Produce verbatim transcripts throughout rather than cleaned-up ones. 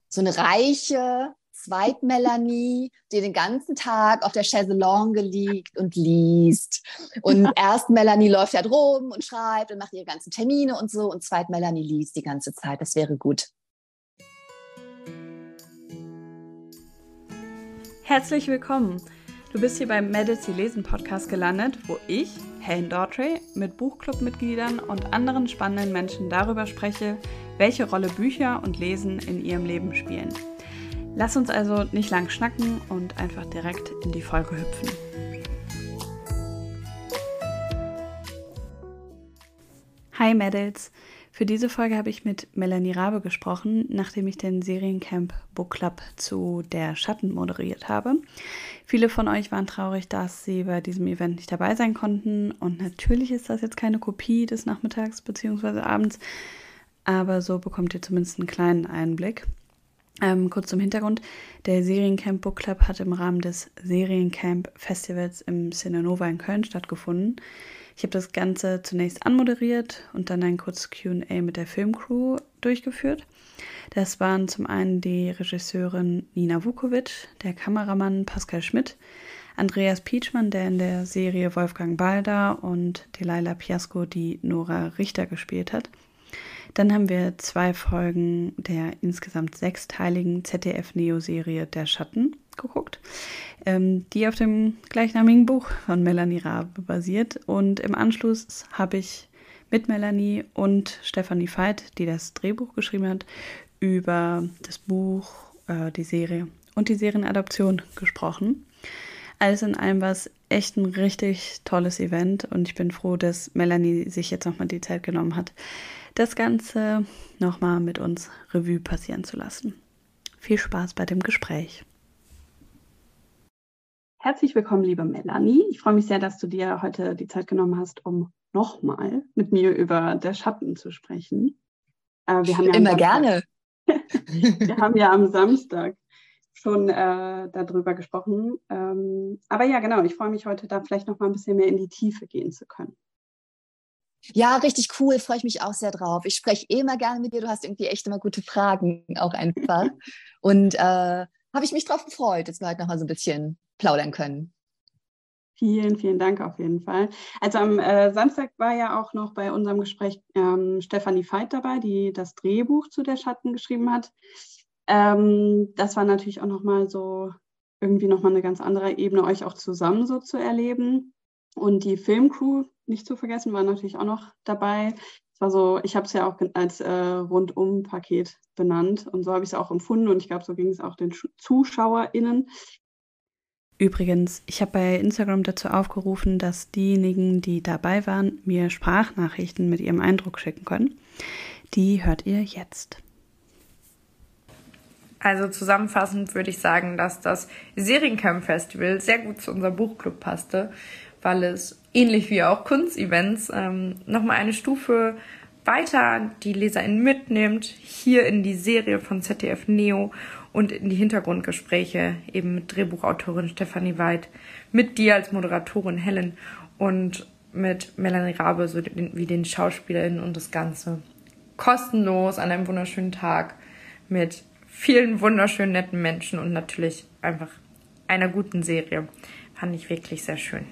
so eine reiche Zweit-Melanie, die den ganzen Tag auf der Chaiselongue liegt und liest. Und erst Melanie läuft halt rum und schreibt und macht ihre ganzen Termine und so. Und Zweit-Melanie liest die ganze Zeit. Das wäre gut. Herzlich willkommen. Du bist hier beim Mädels, die lesen Podcast gelandet, wo ich, Helen Daughtry, mit Buchclub-Mitgliedern und anderen spannenden Menschen darüber spreche, welche Rolle Bücher und Lesen in ihrem Leben spielen. Lass uns also nicht lang schnacken und einfach direkt in die Folge hüpfen. Hi Mädels! Für diese Folge habe ich mit Melanie Rabe gesprochen, nachdem ich den Seriencamp Book Club zu Der Schatten moderiert habe. Viele von euch waren traurig, dass sie bei diesem Event nicht dabei sein konnten. Und natürlich ist das jetzt keine Kopie des Nachmittags bzw. Abends, aber so bekommt ihr zumindest einen kleinen Einblick. Ähm, kurz zum Hintergrund, der Seriencamp Book Club hat im Rahmen des Seriencamp Festivals im Cinenova in Köln stattgefunden. Ich habe das Ganze zunächst anmoderiert und dann ein kurzes Q und A mit der Filmcrew durchgeführt. Das waren zum einen die Regisseurin Nina Vukovic, der Kameramann Pascal Schmidt, Andreas Pietschmann, der in der Serie Wolfgang Balder und Delilah Piasco, die Nora Richter gespielt hat. Dann haben wir zwei Folgen der insgesamt sechsteiligen Z D F-Neo-Serie Der Schatten geguckt, ähm, die auf dem gleichnamigen Buch von Melanie Rabe basiert. Und im Anschluss habe ich mit Melanie und Stefanie Veit, die das Drehbuch geschrieben hat, über das Buch, äh, die Serie und die Serienadaption gesprochen. Alles in allem war es echt ein richtig tolles Event und ich bin froh, dass Melanie sich jetzt nochmal die Zeit genommen hat, das Ganze nochmal mit uns Revue passieren zu lassen. Viel Spaß bei dem Gespräch. Herzlich willkommen, liebe Melanie. Ich freue mich sehr, dass du dir heute die Zeit genommen hast, um nochmal mit mir über Der Schatten zu sprechen. Äh, wir haben ja Immer Samstag, gerne. wir haben ja am Samstag schon äh, darüber gesprochen. Ähm, aber ja, genau, ich freue mich heute, da vielleicht noch mal ein bisschen mehr in die Tiefe gehen zu können. Ja, richtig cool, freue ich mich auch sehr drauf. Ich spreche eh immer gerne mit dir, du hast irgendwie echt immer gute Fragen, auch einfach. Und äh, habe ich mich drauf gefreut, dass wir heute noch mal so ein bisschen plaudern können. Vielen, vielen Dank auf jeden Fall. Also am äh, Samstag war ja auch noch bei unserem Gespräch ähm, Stefanie Veit dabei, die das Drehbuch zu Der Schatten geschrieben hat. Ähm, das war natürlich auch nochmal so irgendwie nochmal eine ganz andere Ebene, euch auch zusammen so zu erleben. Und die Filmcrew, nicht zu vergessen, war natürlich auch noch dabei. Es war so, ich habe es ja auch als äh, Rundum-Paket benannt und so habe ich es auch empfunden und ich glaube, so ging es auch den ZuschauerInnen. Übrigens, ich habe bei Instagram dazu aufgerufen, dass diejenigen, die dabei waren, mir Sprachnachrichten mit ihrem Eindruck schicken können. Die hört ihr jetzt. Also zusammenfassend würde ich sagen, dass das Seriencamp Festival sehr gut zu unserem Buchclub passte, weil es ähnlich wie auch Kunstevents ähm, nochmal eine Stufe weiter die LeserInnen mitnimmt, hier in die Serie von Z D F Neo und in die Hintergrundgespräche eben mit Drehbuchautorin Stefanie Veit, mit dir als Moderatorin Helen und mit Melanie Rabe, so den, wie den SchauspielerInnen und das Ganze kostenlos an einem wunderschönen Tag mit vielen wunderschönen, netten Menschen und natürlich einfach einer guten Serie. Fand ich wirklich sehr schön.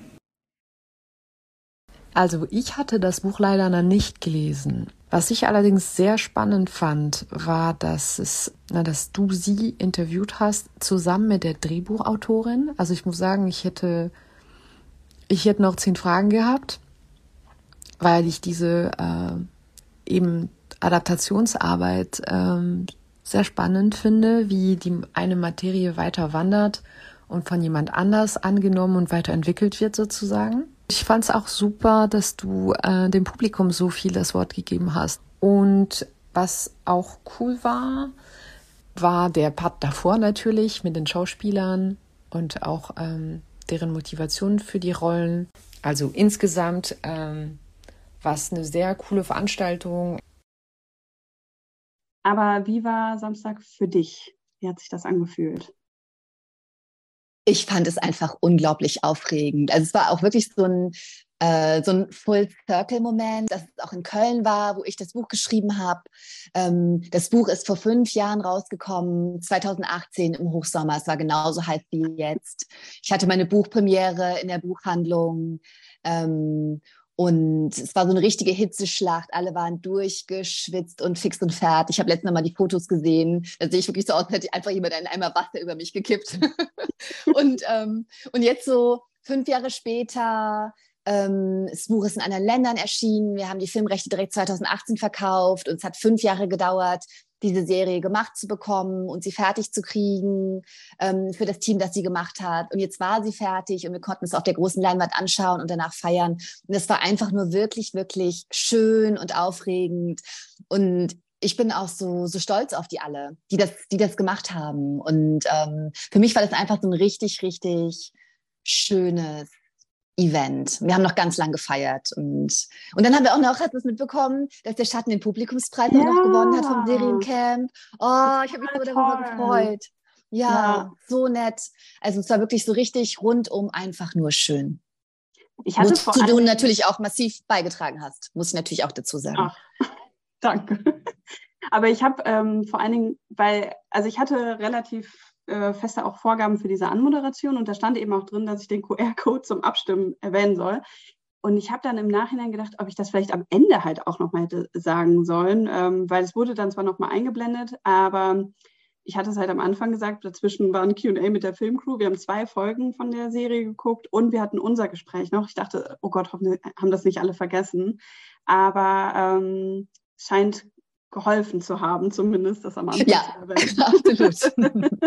Also ich hatte das Buch leider noch nicht gelesen. Was ich allerdings sehr spannend fand, war, dass es, na, dass du sie interviewt hast, zusammen mit der Drehbuchautorin. Also ich muss sagen, ich hätte, ich hätte noch zehn Fragen gehabt, weil ich diese äh, eben Adaptationsarbeit ähm, sehr spannend finde, wie die eine Materie weiter wandert und von jemand anders angenommen und weiterentwickelt wird sozusagen. Ich fand es auch super, dass du äh, dem Publikum so viel das Wort gegeben hast. Und was auch cool war, war der Part davor natürlich mit den Schauspielern und auch ähm, deren Motivation für die Rollen. Also insgesamt ähm, war es eine sehr coole Veranstaltung. Aber wie war Samstag für dich? Wie hat sich das angefühlt? Ich fand es einfach unglaublich aufregend. Also es war auch wirklich so ein äh, so ein Full-Circle-Moment, dass es auch in Köln war, wo ich das Buch geschrieben habe. Ähm, das Buch ist vor fünf Jahren rausgekommen, zwanzig achtzehn im Hochsommer. Es war genauso heiß wie jetzt. Ich hatte meine Buchpremiere in der Buchhandlung. Ähm, Und es war so eine richtige Hitzeschlacht. Alle waren durchgeschwitzt und fix und fertig. Ich habe letztens mal die Fotos gesehen. Da sehe ich wirklich so aus, als hätte einfach jemand einen Eimer Wasser über mich gekippt. und, ähm, und jetzt so fünf Jahre später, ähm, das Buch ist in anderen Ländern erschienen. Wir haben die Filmrechte direkt zwanzig achtzehn verkauft. Und es hat fünf Jahre gedauert, diese Serie gemacht zu bekommen und sie fertig zu kriegen ähm, für das Team, das sie gemacht hat. Und jetzt war sie fertig und wir konnten es auf der großen Leinwand anschauen und danach feiern. Und es war einfach nur wirklich, wirklich schön und aufregend. Und ich bin auch so, so stolz auf die alle, die das, die das gemacht haben. Und ähm, für mich war das einfach so ein richtig, richtig schönes Event. Wir haben noch ganz lang gefeiert. Und, und dann haben wir auch noch, hast du es mitbekommen, dass der Schatten den Publikumspreis Ja. auch noch gewonnen hat vom Seriencamp. Oh, ich habe mich so darüber toll. gefreut. Ja, Ja. so nett. Also es war wirklich so richtig rundum einfach nur schön. Ich hatte Wozu vor du allem, natürlich auch massiv beigetragen hast, muss ich natürlich auch dazu sagen. Ach, danke. Aber ich habe ähm, vor allen Dingen, weil, also ich hatte relativ äh, feste auch Vorgaben für diese Anmoderation und da stand eben auch drin, dass ich den Q R-Code zum Abstimmen erwähnen soll. Und ich habe dann im Nachhinein gedacht, ob ich das vielleicht am Ende halt auch nochmal hätte sagen sollen, ähm, weil es wurde dann zwar nochmal eingeblendet, aber ich hatte es halt am Anfang gesagt, dazwischen war ein Q und A mit der Filmcrew. Wir haben zwei Folgen von der Serie geguckt und wir hatten unser Gespräch noch. Ich dachte, oh Gott, hoffentlich haben das nicht alle vergessen. Aber ähm, scheint geholfen zu haben, zumindest das am Anfang Ja, zu erwähnen. absolut.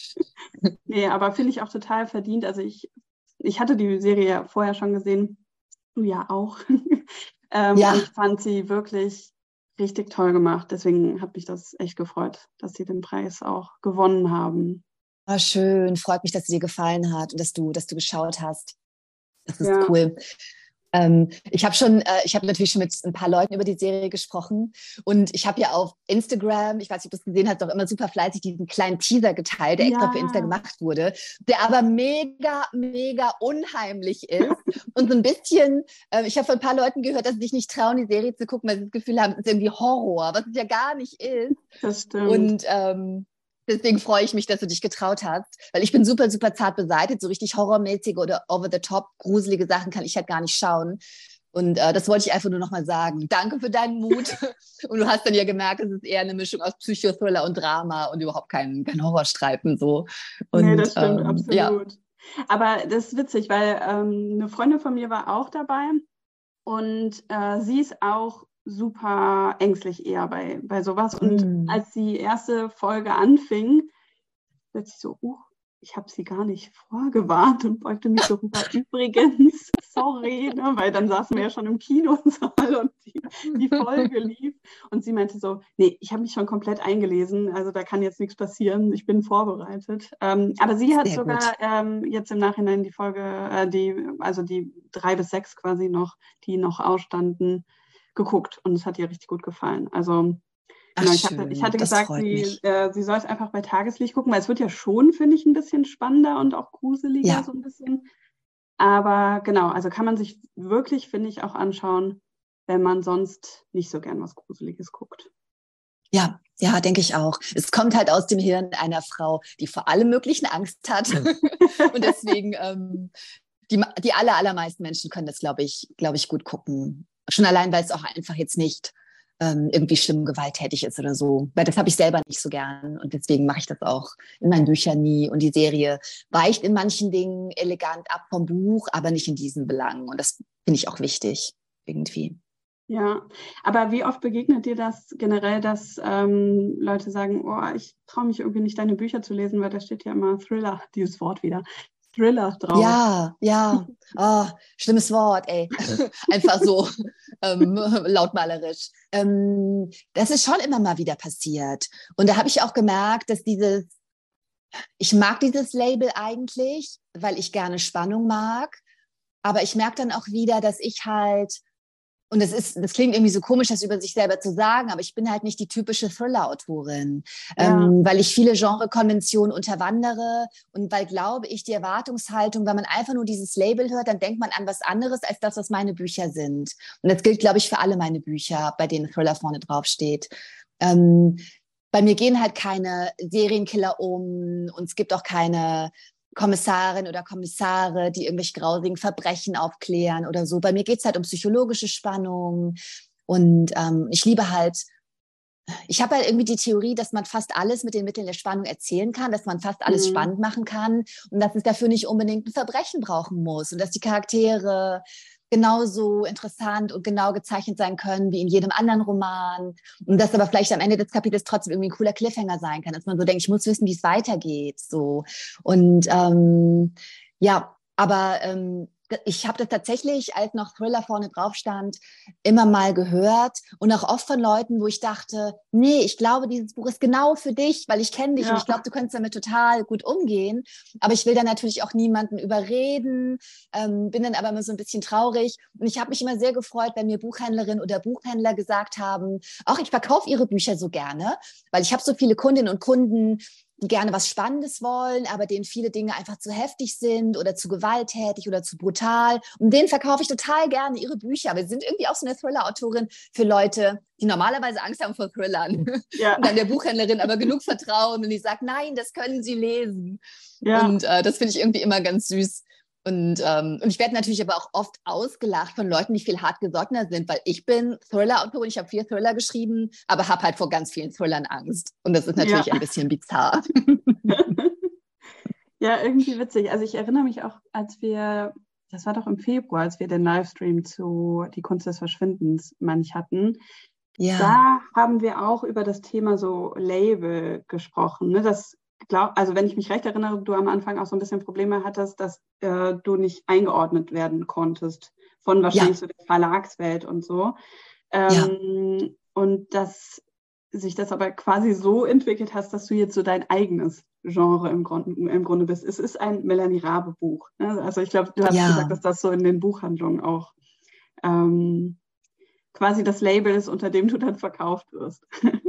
Nee, aber finde ich auch total verdient. Also ich, ich hatte die Serie ja vorher schon gesehen, du ja auch. ähm, Ja. Und ich fand sie wirklich richtig toll gemacht. Deswegen hat mich das echt gefreut, dass sie den Preis auch gewonnen haben. War schön, freut mich, dass es dir gefallen hat und dass du, dass du geschaut hast. Das ist Ja. cool. Ähm, ich habe schon, äh, ich habe natürlich schon mit ein paar Leuten über die Serie gesprochen und ich habe ja auf Instagram, ich weiß nicht, ob du es gesehen hast, auch immer super fleißig diesen kleinen Teaser geteilt, der Ja. extra für Insta gemacht wurde, der aber mega, mega unheimlich ist und so ein bisschen, äh, ich habe von ein paar Leuten gehört, dass sie sich nicht trauen, die Serie zu gucken, weil sie das Gefühl haben, es ist irgendwie Horror, was es ja gar nicht ist. Das stimmt. Und ähm, deswegen freue ich mich, dass du dich getraut hast, weil ich bin super, super zart beseitigt. So richtig horrormäßige oder over-the-top gruselige Sachen kann ich halt gar nicht schauen. Und äh, das wollte ich einfach nur nochmal sagen. Danke für deinen Mut. Und du hast dann ja gemerkt, es ist eher eine Mischung aus Psychothriller und Drama und überhaupt kein, kein Horrorstreifen. So. Und, nee, das stimmt, ähm, absolut. Ja. Aber das ist witzig, weil ähm, eine Freundin von mir war auch dabei und äh, sie ist auch super ängstlich eher bei, bei sowas. Und Mm. als die erste Folge anfing, plötzlich so, uh, ich habe sie gar nicht vorgewarnt und beugte mich so rüber. Übrigens, sorry, ne? Weil dann saßen wir ja schon im Kinosaal und die, die Folge lief. Und sie meinte so, nee, ich habe mich schon komplett eingelesen, also da kann jetzt nichts passieren, ich bin vorbereitet. Ähm, aber sie hat Sehr sogar ähm, jetzt im Nachhinein die Folge, äh, die, also die drei bis sechs quasi noch, die noch ausstanden, geguckt und es hat ihr richtig gut gefallen. Also Ach, genau, ich hatte, schön. ich hatte Das gesagt, freut sie, mich. äh, sie soll es einfach bei Tageslicht gucken, weil es wird ja schon, finde ich, ein bisschen spannender und auch gruseliger Ja. so ein bisschen. Aber genau, also kann man sich wirklich, finde ich, auch anschauen, wenn man sonst nicht so gern was Gruseliges guckt. Ja, ja, denke ich auch. Es kommt halt aus dem Hirn einer Frau, die vor allem möglichen Angst hat. Und deswegen, ähm, die, die aller, allermeisten Menschen können das, glaube ich, glaube ich, gut gucken. Schon allein, weil es auch einfach jetzt nicht ähm, irgendwie schlimm gewalttätig ist oder so. Weil das habe ich selber nicht so gern. Und deswegen mache ich das auch in meinen Büchern nie. Und die Serie weicht in manchen Dingen elegant ab vom Buch, aber nicht in diesen Belangen. Und das finde ich auch wichtig, irgendwie. Ja, aber wie oft begegnet dir das generell, dass ähm, Leute sagen, oh, ich traue mich irgendwie nicht, deine Bücher zu lesen, weil da steht ja immer Thriller, dieses Wort wieder, Thriller drauf. Ja, ja. Oh, schlimmes Wort, ey. Einfach so ähm, lautmalerisch. Ähm, das ist schon immer mal wieder passiert. Und da habe ich auch gemerkt, dass dieses, ich mag dieses Label eigentlich, weil ich gerne Spannung mag. Aber ich merke dann auch wieder, dass ich halt, und das ist, das klingt irgendwie so komisch, das über sich selber zu sagen, aber ich bin halt nicht die typische Thriller-Autorin, ja. ähm, weil ich viele Genrekonventionen unterwandere und weil, glaube ich, die Erwartungshaltung, wenn man einfach nur dieses Label hört, dann denkt man an was anderes als das, was meine Bücher sind. Und das gilt, glaube ich, für alle meine Bücher, bei denen Thriller vorne drauf steht. Ähm, bei mir gehen halt keine Serienkiller um und es gibt auch keine Kommissarin oder Kommissare, die irgendwelche grausigen Verbrechen aufklären oder so. Bei mir geht es halt um psychologische Spannung und ähm, ich liebe halt, ich habe halt irgendwie die Theorie, dass man fast alles mit den Mitteln der Spannung erzählen kann, dass man fast alles mhm. spannend machen kann und dass es dafür nicht unbedingt ein Verbrechen brauchen muss und dass die Charaktere genauso interessant und genau gezeichnet sein können wie in jedem anderen Roman und dass aber vielleicht am Ende des Kapitels trotzdem irgendwie ein cooler Cliffhanger sein kann, dass man so denkt, ich muss wissen, wie es weitergeht, so. Und ähm, ja, aber ähm, ich habe das tatsächlich, als noch Thriller vorne drauf stand, immer mal gehört und auch oft von Leuten, wo ich dachte, nee, ich glaube, dieses Buch ist genau für dich, weil ich kenne dich ja. und ich glaube, du könntest damit total gut umgehen. Aber ich will dann natürlich auch niemanden überreden, ähm, bin dann aber immer so ein bisschen traurig. Und ich habe mich immer sehr gefreut, wenn mir Buchhändlerinnen oder Buchhändler gesagt haben, ach, ich verkaufe ihre Bücher so gerne, weil ich habe so viele Kundinnen und Kunden, die gerne was Spannendes wollen, aber denen viele Dinge einfach zu heftig sind oder zu gewalttätig oder zu brutal. Und denen verkaufe ich total gerne ihre Bücher. Aber sie sind irgendwie auch so eine Thriller-Autorin für Leute, die normalerweise Angst haben vor Thrillern. Ja. Und dann der Buchhändlerin aber genug vertrauen und die sagt, nein, das können sie lesen. Ja. Und äh, das finde ich irgendwie immer ganz süß. Und, ähm, und ich werde natürlich aber auch oft ausgelacht von Leuten, die viel hartgesottener sind, weil ich bin Thriller-Autorin, ich habe vier Thriller geschrieben, aber habe halt vor ganz vielen Thrillern Angst. Und das ist natürlich ja. ein bisschen bizarr. Ja, irgendwie witzig. Also ich erinnere mich auch, als wir, das war doch im Februar, als wir den Livestream zu Die Kunst des Verschwindens manch hatten, ja. da haben wir auch über das Thema so Label gesprochen, ne? Das Glaub, also wenn ich mich recht erinnere, du am Anfang auch so ein bisschen Probleme hattest, dass äh, du nicht eingeordnet werden konntest von wahrscheinlich ja. so der Verlagswelt und so. Ähm, ja. Und dass sich das aber quasi so entwickelt hast, dass du jetzt so dein eigenes Genre im Grunde, im Grunde bist. Es ist ein Melanie Rabe Buch. Ne? Also ich glaube, du hast ja. gesagt, dass das so in den Buchhandlungen auch ähm, quasi das Label ist, unter dem du dann verkauft wirst.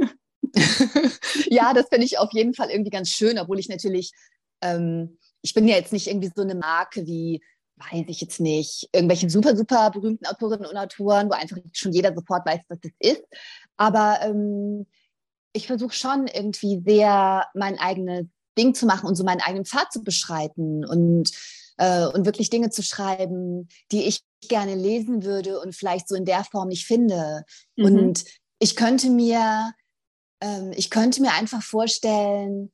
Ja, das finde ich auf jeden Fall irgendwie ganz schön, obwohl ich natürlich, ähm, ich bin ja jetzt nicht irgendwie so eine Marke wie, weiß ich jetzt nicht, irgendwelche super, super berühmten Autorinnen und Autoren, wo einfach schon jeder sofort weiß, was das ist. Aber ähm, ich versuche schon irgendwie sehr mein eigenes Ding zu machen und so meinen eigenen Pfad zu beschreiten und, äh, und wirklich Dinge zu schreiben, die ich gerne lesen würde und vielleicht so in der Form nicht finde. Mhm. Und ich könnte mir Ich könnte mir einfach vorstellen,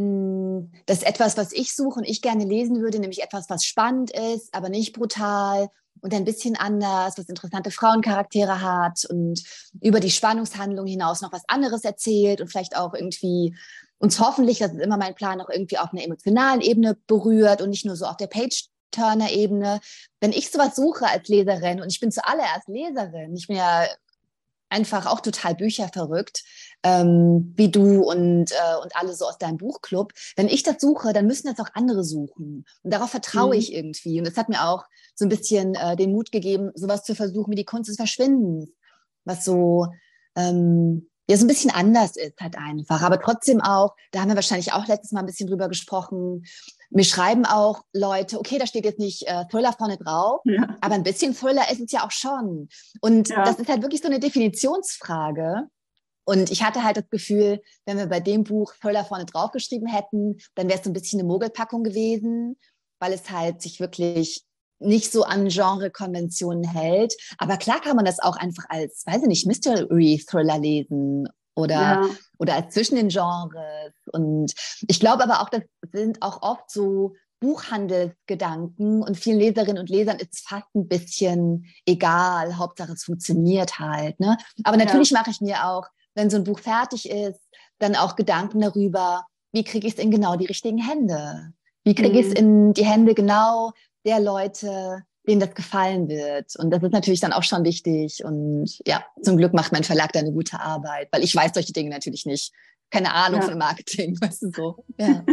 dass etwas, was ich suche und ich gerne lesen würde, nämlich etwas, was spannend ist, aber nicht brutal und ein bisschen anders, was interessante Frauencharaktere hat und über die Spannungshandlung hinaus noch was anderes erzählt und vielleicht auch irgendwie uns hoffentlich, das ist immer mein Plan, auch irgendwie auf einer emotionalen Ebene berührt und nicht nur so auf der Page-Turner-Ebene. Wenn ich sowas suche als Leserin und ich bin zuallererst Leserin, ich bin ja einfach auch total bücherverrückt, ähm, wie du und, äh, und alle so aus deinem Buchclub. Wenn ich das suche, dann müssen das auch andere suchen. Und darauf vertraue mhm. ich irgendwie. Und es hat mir auch so ein bisschen äh, den Mut gegeben, sowas zu versuchen wie die Kunst des Verschwindens, was so, ähm, ja, so ein bisschen anders ist halt einfach. Aber trotzdem auch, da haben wir wahrscheinlich auch letztes Mal ein bisschen drüber gesprochen, mir schreiben auch Leute, okay, da steht jetzt nicht äh, Thriller vorne drauf, ja. aber ein bisschen Thriller ist es ja auch schon. Und ja. das ist halt wirklich so eine Definitionsfrage. Und ich hatte halt das Gefühl, wenn wir bei dem Buch Thriller vorne drauf geschrieben hätten, dann wäre es so ein bisschen eine Mogelpackung gewesen, weil es halt sich wirklich nicht so an Genre-Konventionen hält. Aber klar kann man das auch einfach als, weiß ich nicht, Mystery-Thriller lesen oder, ja. oder als zwischen den Genres. Und ich glaube aber auch, das sind auch oft so Buchhandelsgedanken und vielen Leserinnen und Lesern ist es fast ein bisschen egal. Hauptsache, es funktioniert halt. Ne? Aber natürlich ja. mache ich mir auch, wenn so ein Buch fertig ist, dann auch Gedanken darüber, wie kriege ich es in genau die richtigen Hände? Wie kriege ich es in die Hände genau der Leute, denen das gefallen wird? Und das ist natürlich dann auch schon wichtig. Und ja, zum Glück macht mein Verlag da eine gute Arbeit, weil ich weiß solche Dinge natürlich nicht. Keine Ahnung ja. von Marketing, weißt du so. Ja.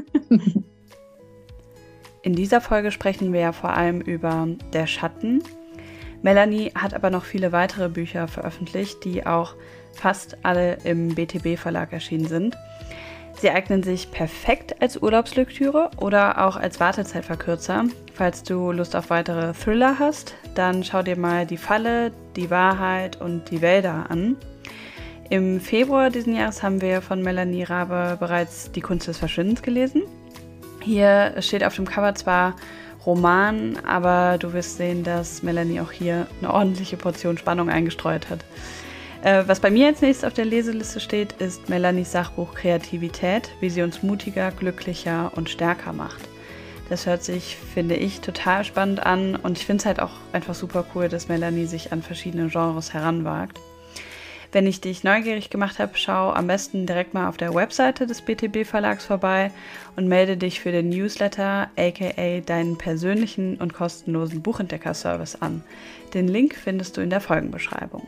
In dieser Folge sprechen wir ja vor allem über Der Schatten. Melanie hat aber noch viele weitere Bücher veröffentlicht, die auch fast alle im B T B-Verlag erschienen sind. Sie eignen sich perfekt als Urlaubslektüre oder auch als Wartezeitverkürzer. Falls du Lust auf weitere Thriller hast, dann schau dir mal Die Falle, Die Wahrheit und Die Wälder an. Im Februar diesen Jahres haben wir von Melanie Rabe bereits Die Kunst des Verschwindens gelesen. Hier steht auf dem Cover zwar Roman, aber du wirst sehen, dass Melanie auch hier eine ordentliche Portion Spannung eingestreut hat. Äh, was bei mir als nächstes auf der Leseliste steht, ist Melanies Sachbuch Kreativität, wie sie uns mutiger, glücklicher und stärker macht. Das hört sich, finde ich, total spannend an und ich finde es halt auch einfach super cool, dass Melanie sich an verschiedene Genres heranwagt. Wenn ich dich neugierig gemacht habe, schau am besten direkt mal auf der Webseite des B T B-Verlags vorbei und melde dich für den Newsletter, aka deinen persönlichen und kostenlosen Buchentdecker-Service an. Den Link findest du in der Folgenbeschreibung.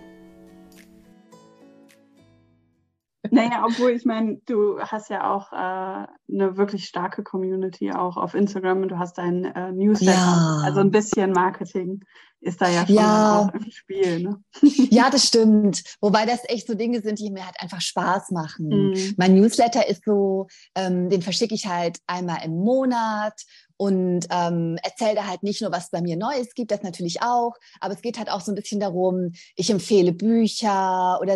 Naja, obwohl ich meine, du hast ja auch äh, eine wirklich starke Community auch auf Instagram und du hast dein äh, Newsletter. Ja. Also ein bisschen Marketing ist da ja schon Ja. auch im Spiel. Ne? Ja, das stimmt. Wobei das echt so Dinge sind, die mir halt einfach Spaß machen. Mhm. Mein Newsletter ist so, ähm, den verschicke ich halt einmal im Monat und ähm, erzähle da halt nicht nur, was es bei mir Neues gibt, das natürlich auch, aber es geht halt auch so ein bisschen darum, ich empfehle Bücher oder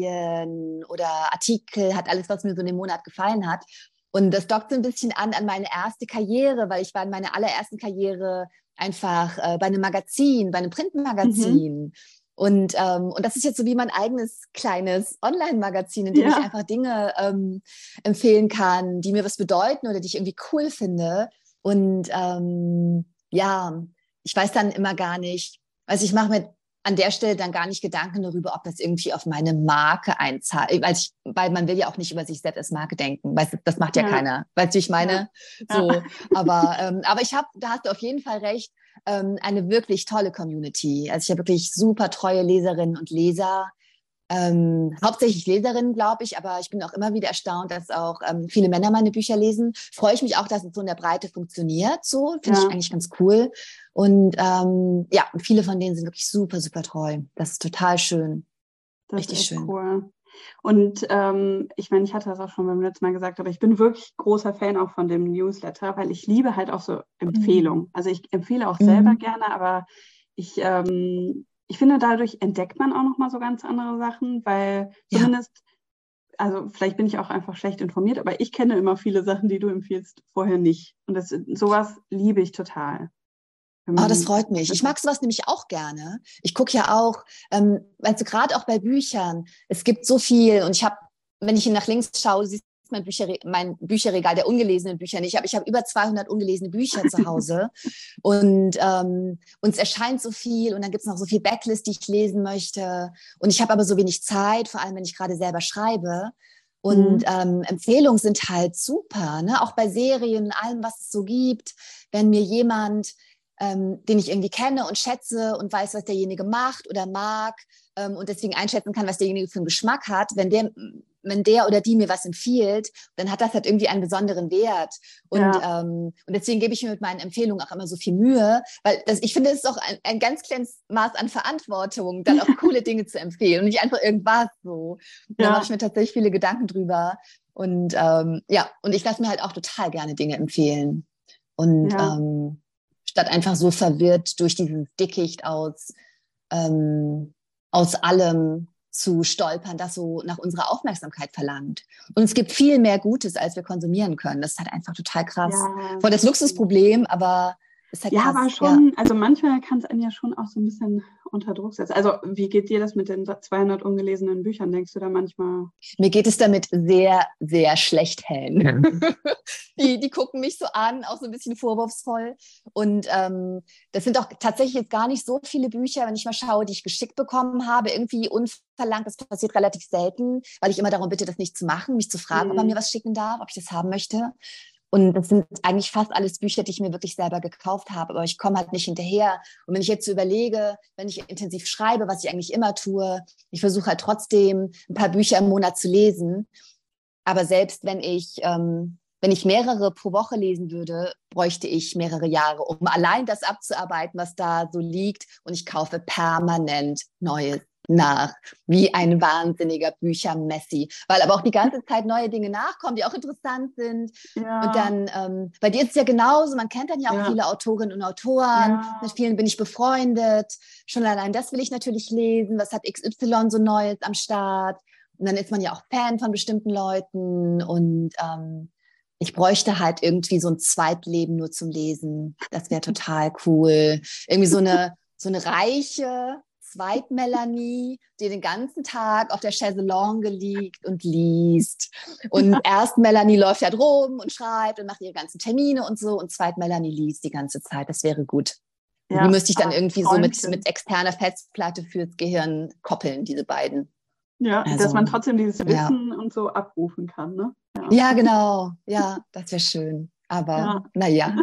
Serien oder Artikel, hat alles, was mir so in dem Monat gefallen hat. Und das dockt so ein bisschen an an meine erste Karriere, weil ich war in meiner allerersten Karriere einfach äh, bei einem Magazin, bei einem Printmagazin. Mhm. Und, ähm, und das ist jetzt so wie mein eigenes kleines Online-Magazin, in dem ja. ich einfach Dinge ähm, empfehlen kann, die mir was bedeuten oder die ich irgendwie cool finde. Und ähm, ja, ich weiß dann immer gar nicht, also ich mache mir an der Stelle dann gar nicht Gedanken darüber, ob das irgendwie auf meine Marke einzahlt. Weil, ich, weil man will ja auch nicht über sich selbst als Marke denken. Weißt du, das macht ja, ja. keiner. Weißt du, wie ich meine? Ja. So, ja. aber, ähm, aber ich habe, da hast du auf jeden Fall recht, ähm, eine wirklich tolle Community. Also ich habe wirklich super treue Leserinnen und Leser. Ähm, hauptsächlich Leserinnen, glaube ich, aber ich bin auch immer wieder erstaunt, dass auch ähm, viele Männer meine Bücher lesen. Freue ich mich auch, dass es so in der Breite funktioniert. So finde ja. ich eigentlich ganz cool. Und ähm, ja, viele von denen sind wirklich super, super treu. Das ist total schön. Das Richtig ist echt schön. Cool. Und ähm, ich meine, ich hatte das auch schon beim letzten Mal gesagt, aber ich bin wirklich großer Fan auch von dem Newsletter, weil ich liebe halt auch so Empfehlungen. Mhm. Also ich empfehle auch selber mhm. gerne, aber ich ähm, Ich finde, dadurch entdeckt man auch nochmal so ganz andere Sachen, weil zumindest, ja. also vielleicht bin ich auch einfach schlecht informiert, aber ich kenne immer viele Sachen, die du empfiehlst, vorher nicht. Und das, sowas liebe ich total. Oh, das freut mich. Ich mag sowas nämlich auch gerne. Ich gucke ja auch, ähm, also gerade auch bei Büchern, es gibt so viel und ich habe, wenn ich hier nach links schaue, siehst mein, Bücherre- mein Bücherregal der ungelesenen Bücher nicht, aber ich habe über zweihundert ungelesene Bücher zu Hause und ähm, uns erscheint so viel und dann gibt es noch so viel Backlist, die ich lesen möchte und ich habe aber so wenig Zeit, vor allem wenn ich gerade selber schreibe und mhm. ähm, Empfehlungen sind halt super, ne? Auch bei Serien, allem, was es so gibt, wenn mir jemand Ähm, den ich irgendwie kenne und schätze und weiß, was derjenige macht oder mag ähm, und deswegen einschätzen kann, was derjenige für einen Geschmack hat, wenn der, wenn der oder die mir was empfiehlt, dann hat das halt irgendwie einen besonderen Wert. Und, ja. ähm, und deswegen gebe ich mir mit meinen Empfehlungen auch immer so viel Mühe, weil das, ich finde, es ist auch ein, ein ganz kleines Maß an Verantwortung, dann auch coole Dinge zu empfehlen und nicht einfach irgendwas so. Ja. Da mache ich mir tatsächlich viele Gedanken drüber. Und ähm, ja, und ich lasse mir halt auch total gerne Dinge empfehlen. Und ja. ähm, statt einfach so verwirrt durch dieses Dickicht aus, ähm, aus allem zu stolpern, das so nach unserer Aufmerksamkeit verlangt. Und es gibt viel mehr Gutes, als wir konsumieren können. Das ist halt einfach total krass. Ja. Voll das Luxusproblem, aber ist halt ja, krass. aber schon, ja. also manchmal kann es einen ja schon auch so ein bisschen unter Druck setzen. Also wie geht dir das mit den zweihundert ungelesenen Büchern? Denkst du da manchmal? Mir geht es damit sehr, sehr schlecht, Helen. die, die gucken mich so an, auch so ein bisschen vorwurfsvoll. Und ähm, das sind auch tatsächlich jetzt gar nicht so viele Bücher, wenn ich mal schaue, die ich geschickt bekommen habe, irgendwie unverlangt. Das passiert relativ selten, weil ich immer darum bitte, das nicht zu machen, mich zu fragen, mhm. ob er mir was schicken darf, ob ich das haben möchte. Und das sind eigentlich fast alles Bücher, die ich mir wirklich selber gekauft habe, aber ich komme halt nicht hinterher. Und wenn ich jetzt so überlege, wenn ich intensiv schreibe, was ich eigentlich immer tue, ich versuche halt trotzdem ein paar Bücher im Monat zu lesen. Aber selbst wenn ich ähm, wenn ich mehrere pro Woche lesen würde, bräuchte ich mehrere Jahre, um allein das abzuarbeiten, was da so liegt. Und ich kaufe permanent Neues nach, wie ein wahnsinniger Büchermessi, weil aber auch die ganze Zeit neue Dinge nachkommen, die auch interessant sind. Ja. Und dann, ähm, bei dir ist es ja genauso, man kennt dann ja auch Ja. viele Autorinnen und Autoren, Ja. mit vielen bin ich befreundet. Schon allein das will ich natürlich lesen, was hat X Y so Neues am Start? Und dann ist man ja auch Fan von bestimmten Leuten und ähm, ich bräuchte halt irgendwie so ein Zweitleben nur zum Lesen. Das wäre total cool. Irgendwie so eine, so eine reiche Zweit-Melanie, die den ganzen Tag auf der Chaiselongue liegt und liest. Und erst Melanie läuft halt rum und schreibt und macht ihre ganzen Termine und so. Und Zweit-Melanie liest die ganze Zeit. Das wäre gut. Ja. Die müsste ich dann Ah, irgendwie so mit, Träumchen. mit externer Festplatte fürs Gehirn koppeln, diese beiden. Ja, Also, dass man trotzdem dieses ja. Wissen und so abrufen kann, ne? Ja, Ja, genau. Ja, das wäre schön. Aber Ja. naja.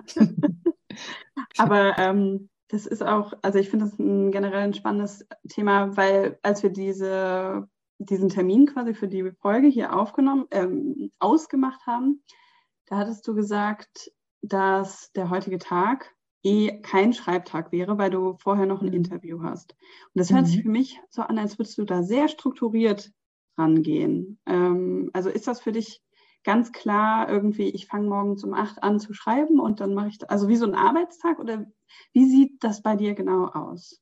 Aber ähm, das ist auch, also ich finde das ein generell ein spannendes Thema, weil als wir diese, diesen Termin quasi für die Folge hier aufgenommen, ähm, ausgemacht haben, da hattest du gesagt, dass der heutige Tag eh kein Schreibtag wäre, weil du vorher noch ein Mhm. Interview hast. Und das hört Mhm. sich für mich so an, als würdest du da sehr strukturiert rangehen. Ähm, also ist das für dich ganz klar irgendwie, ich fange morgens um acht an zu schreiben und dann mache ich, da, also wie so ein Arbeitstag oder wie sieht das bei dir genau aus?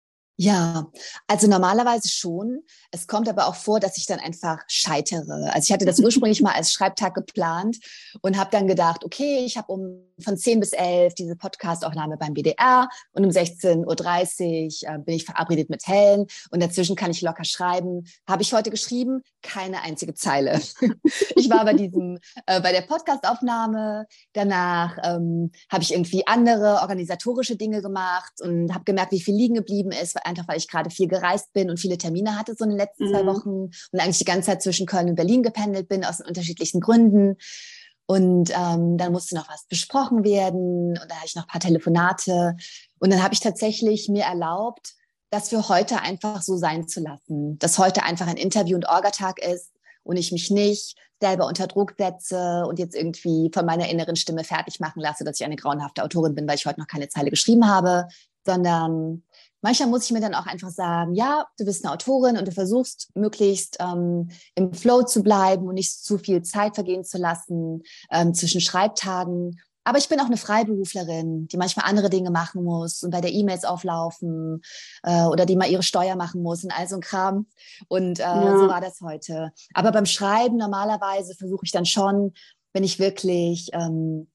Ja, also normalerweise schon. Es kommt aber auch vor, dass ich dann einfach scheitere. Also ich hatte das ursprünglich mal als Schreibtag geplant und habe dann gedacht, okay, ich habe um von zehn bis elf diese Podcast-Aufnahme beim B D R und um sechzehn Uhr dreißig äh, bin ich verabredet mit Helen und dazwischen kann ich locker schreiben. Habe ich heute geschrieben? Keine einzige Zeile. Ich war bei diesem, äh, bei der Podcast-Aufnahme. Danach ähm, habe ich irgendwie andere organisatorische Dinge gemacht und habe gemerkt, wie viel liegen geblieben ist, einfach weil ich gerade viel gereist bin und viele Termine hatte so in den letzten Mhm. zwei Wochen und eigentlich die ganze Zeit zwischen Köln und Berlin gependelt bin, aus den unterschiedlichsten Gründen. Und ähm, dann musste noch was besprochen werden und da hatte ich noch ein paar Telefonate. Und dann habe ich tatsächlich mir erlaubt, das für heute einfach so sein zu lassen. Dass heute einfach ein Interview- und Orgatag ist und ich mich nicht selber unter Druck setze und jetzt irgendwie von meiner inneren Stimme fertig machen lasse, dass ich eine grauenhafte Autorin bin, weil ich heute noch keine Zeile geschrieben habe, sondern manchmal muss ich mir dann auch einfach sagen, ja, du bist eine Autorin und du versuchst möglichst ähm, im Flow zu bleiben und nicht zu viel Zeit vergehen zu lassen ähm, zwischen Schreibtagen. Aber ich bin auch eine Freiberuflerin, die manchmal andere Dinge machen muss und bei der E-Mails auflaufen äh, oder die mal ihre Steuer machen muss und all so ein Kram. Und äh, Ja. so war das heute. Aber beim Schreiben normalerweise versuche ich dann schon, wenn ich wirklich, ähm,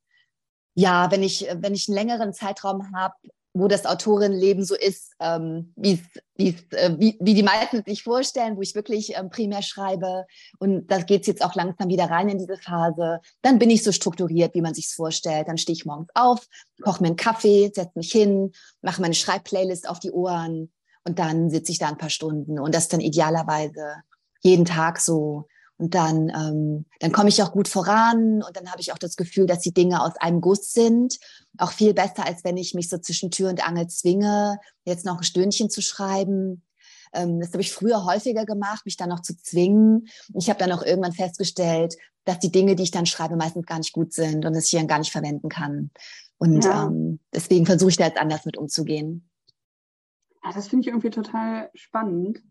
ja, wenn ich, wenn ich einen längeren Zeitraum habe, wo das Autorinnenleben so ist, ähm, wie's, wie's, äh, wie, wie die meisten sich vorstellen, wo ich wirklich ähm, primär schreibe. Und da geht's jetzt auch langsam wieder rein in diese Phase. Dann bin ich so strukturiert, wie man sich's vorstellt. Dann stehe ich morgens auf, koche mir einen Kaffee, setze mich hin, mache meine Schreibplaylist auf die Ohren und dann sitze ich da ein paar Stunden. Und das dann idealerweise jeden Tag so. Und dann, ähm, dann komme ich auch gut voran und dann habe ich auch das Gefühl, dass die Dinge aus einem Guss sind. Auch viel besser, als wenn ich mich so zwischen Tür und Angel zwinge, jetzt noch ein Stündchen zu schreiben. Ähm, das habe ich früher häufiger gemacht, mich dann noch zu zwingen. Und ich habe dann auch irgendwann festgestellt, dass die Dinge, die ich dann schreibe, meistens gar nicht gut sind und dass ich dann gar nicht verwenden kann. Und Ja. ähm, deswegen versuche ich da jetzt anders mit umzugehen. Ja, das finde ich irgendwie total spannend,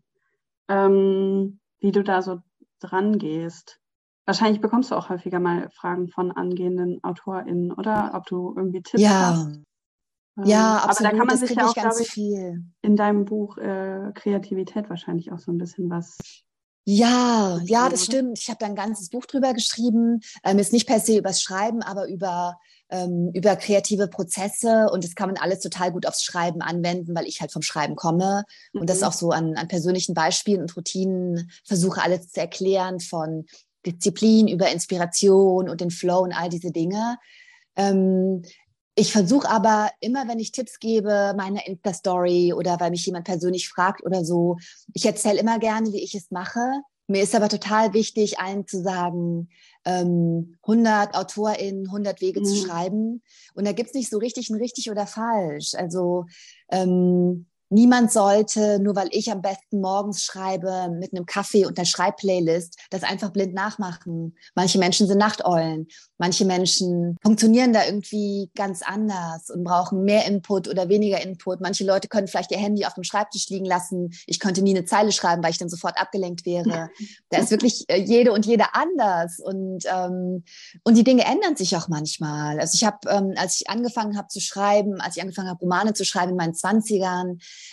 ähm, wie du da so dran gehst. Wahrscheinlich bekommst du auch häufiger mal Fragen von angehenden AutorInnen, oder? Ob du irgendwie Tipps Ja, hast. Ähm, ja, aber absolut. da kann man Das sich kriege ja ich auch, ganz glaube ich, viel. in deinem Buch äh, Kreativität wahrscheinlich auch so ein bisschen was. Ja, ja, Oder? das stimmt. Ich habe da ein ganzes Buch drüber geschrieben. Ähm, ist nicht per se übers Schreiben, aber über, ähm, über kreative Prozesse. Und das kann man alles total gut aufs Schreiben anwenden, weil ich halt vom Schreiben komme. Und das Mhm. auch so an, an persönlichen Beispielen und Routinen versuche alles zu erklären, von Disziplin über Inspiration und den Flow und all diese Dinge. Ähm, ich versuche aber immer, wenn ich Tipps gebe, meine Insta-Story oder weil mich jemand persönlich fragt oder so, ich erzähle immer gerne, wie ich es mache. Mir ist aber total wichtig, allen zu sagen, ähm, hundert AutorInnen, hundert Wege Mhm. zu schreiben. Und da gibt's nicht so richtig ein richtig oder falsch. Also ähm, niemand sollte, nur weil ich am besten morgens schreibe, mit einem Kaffee und einer Schreibplaylist, das einfach blind nachmachen. Manche Menschen sind Nachteulen. Manche Menschen funktionieren da irgendwie ganz anders und brauchen mehr Input oder weniger Input. Manche Leute können vielleicht ihr Handy auf dem Schreibtisch liegen lassen. Ich könnte nie eine Zeile schreiben, weil ich dann sofort abgelenkt wäre. Da ist wirklich äh, jede und jeder anders. Und, ähm, und die Dinge ändern sich auch manchmal. Also ich habe, ähm, als ich angefangen habe zu schreiben, als ich angefangen habe, Romane zu schreiben in meinen Zwanzigern,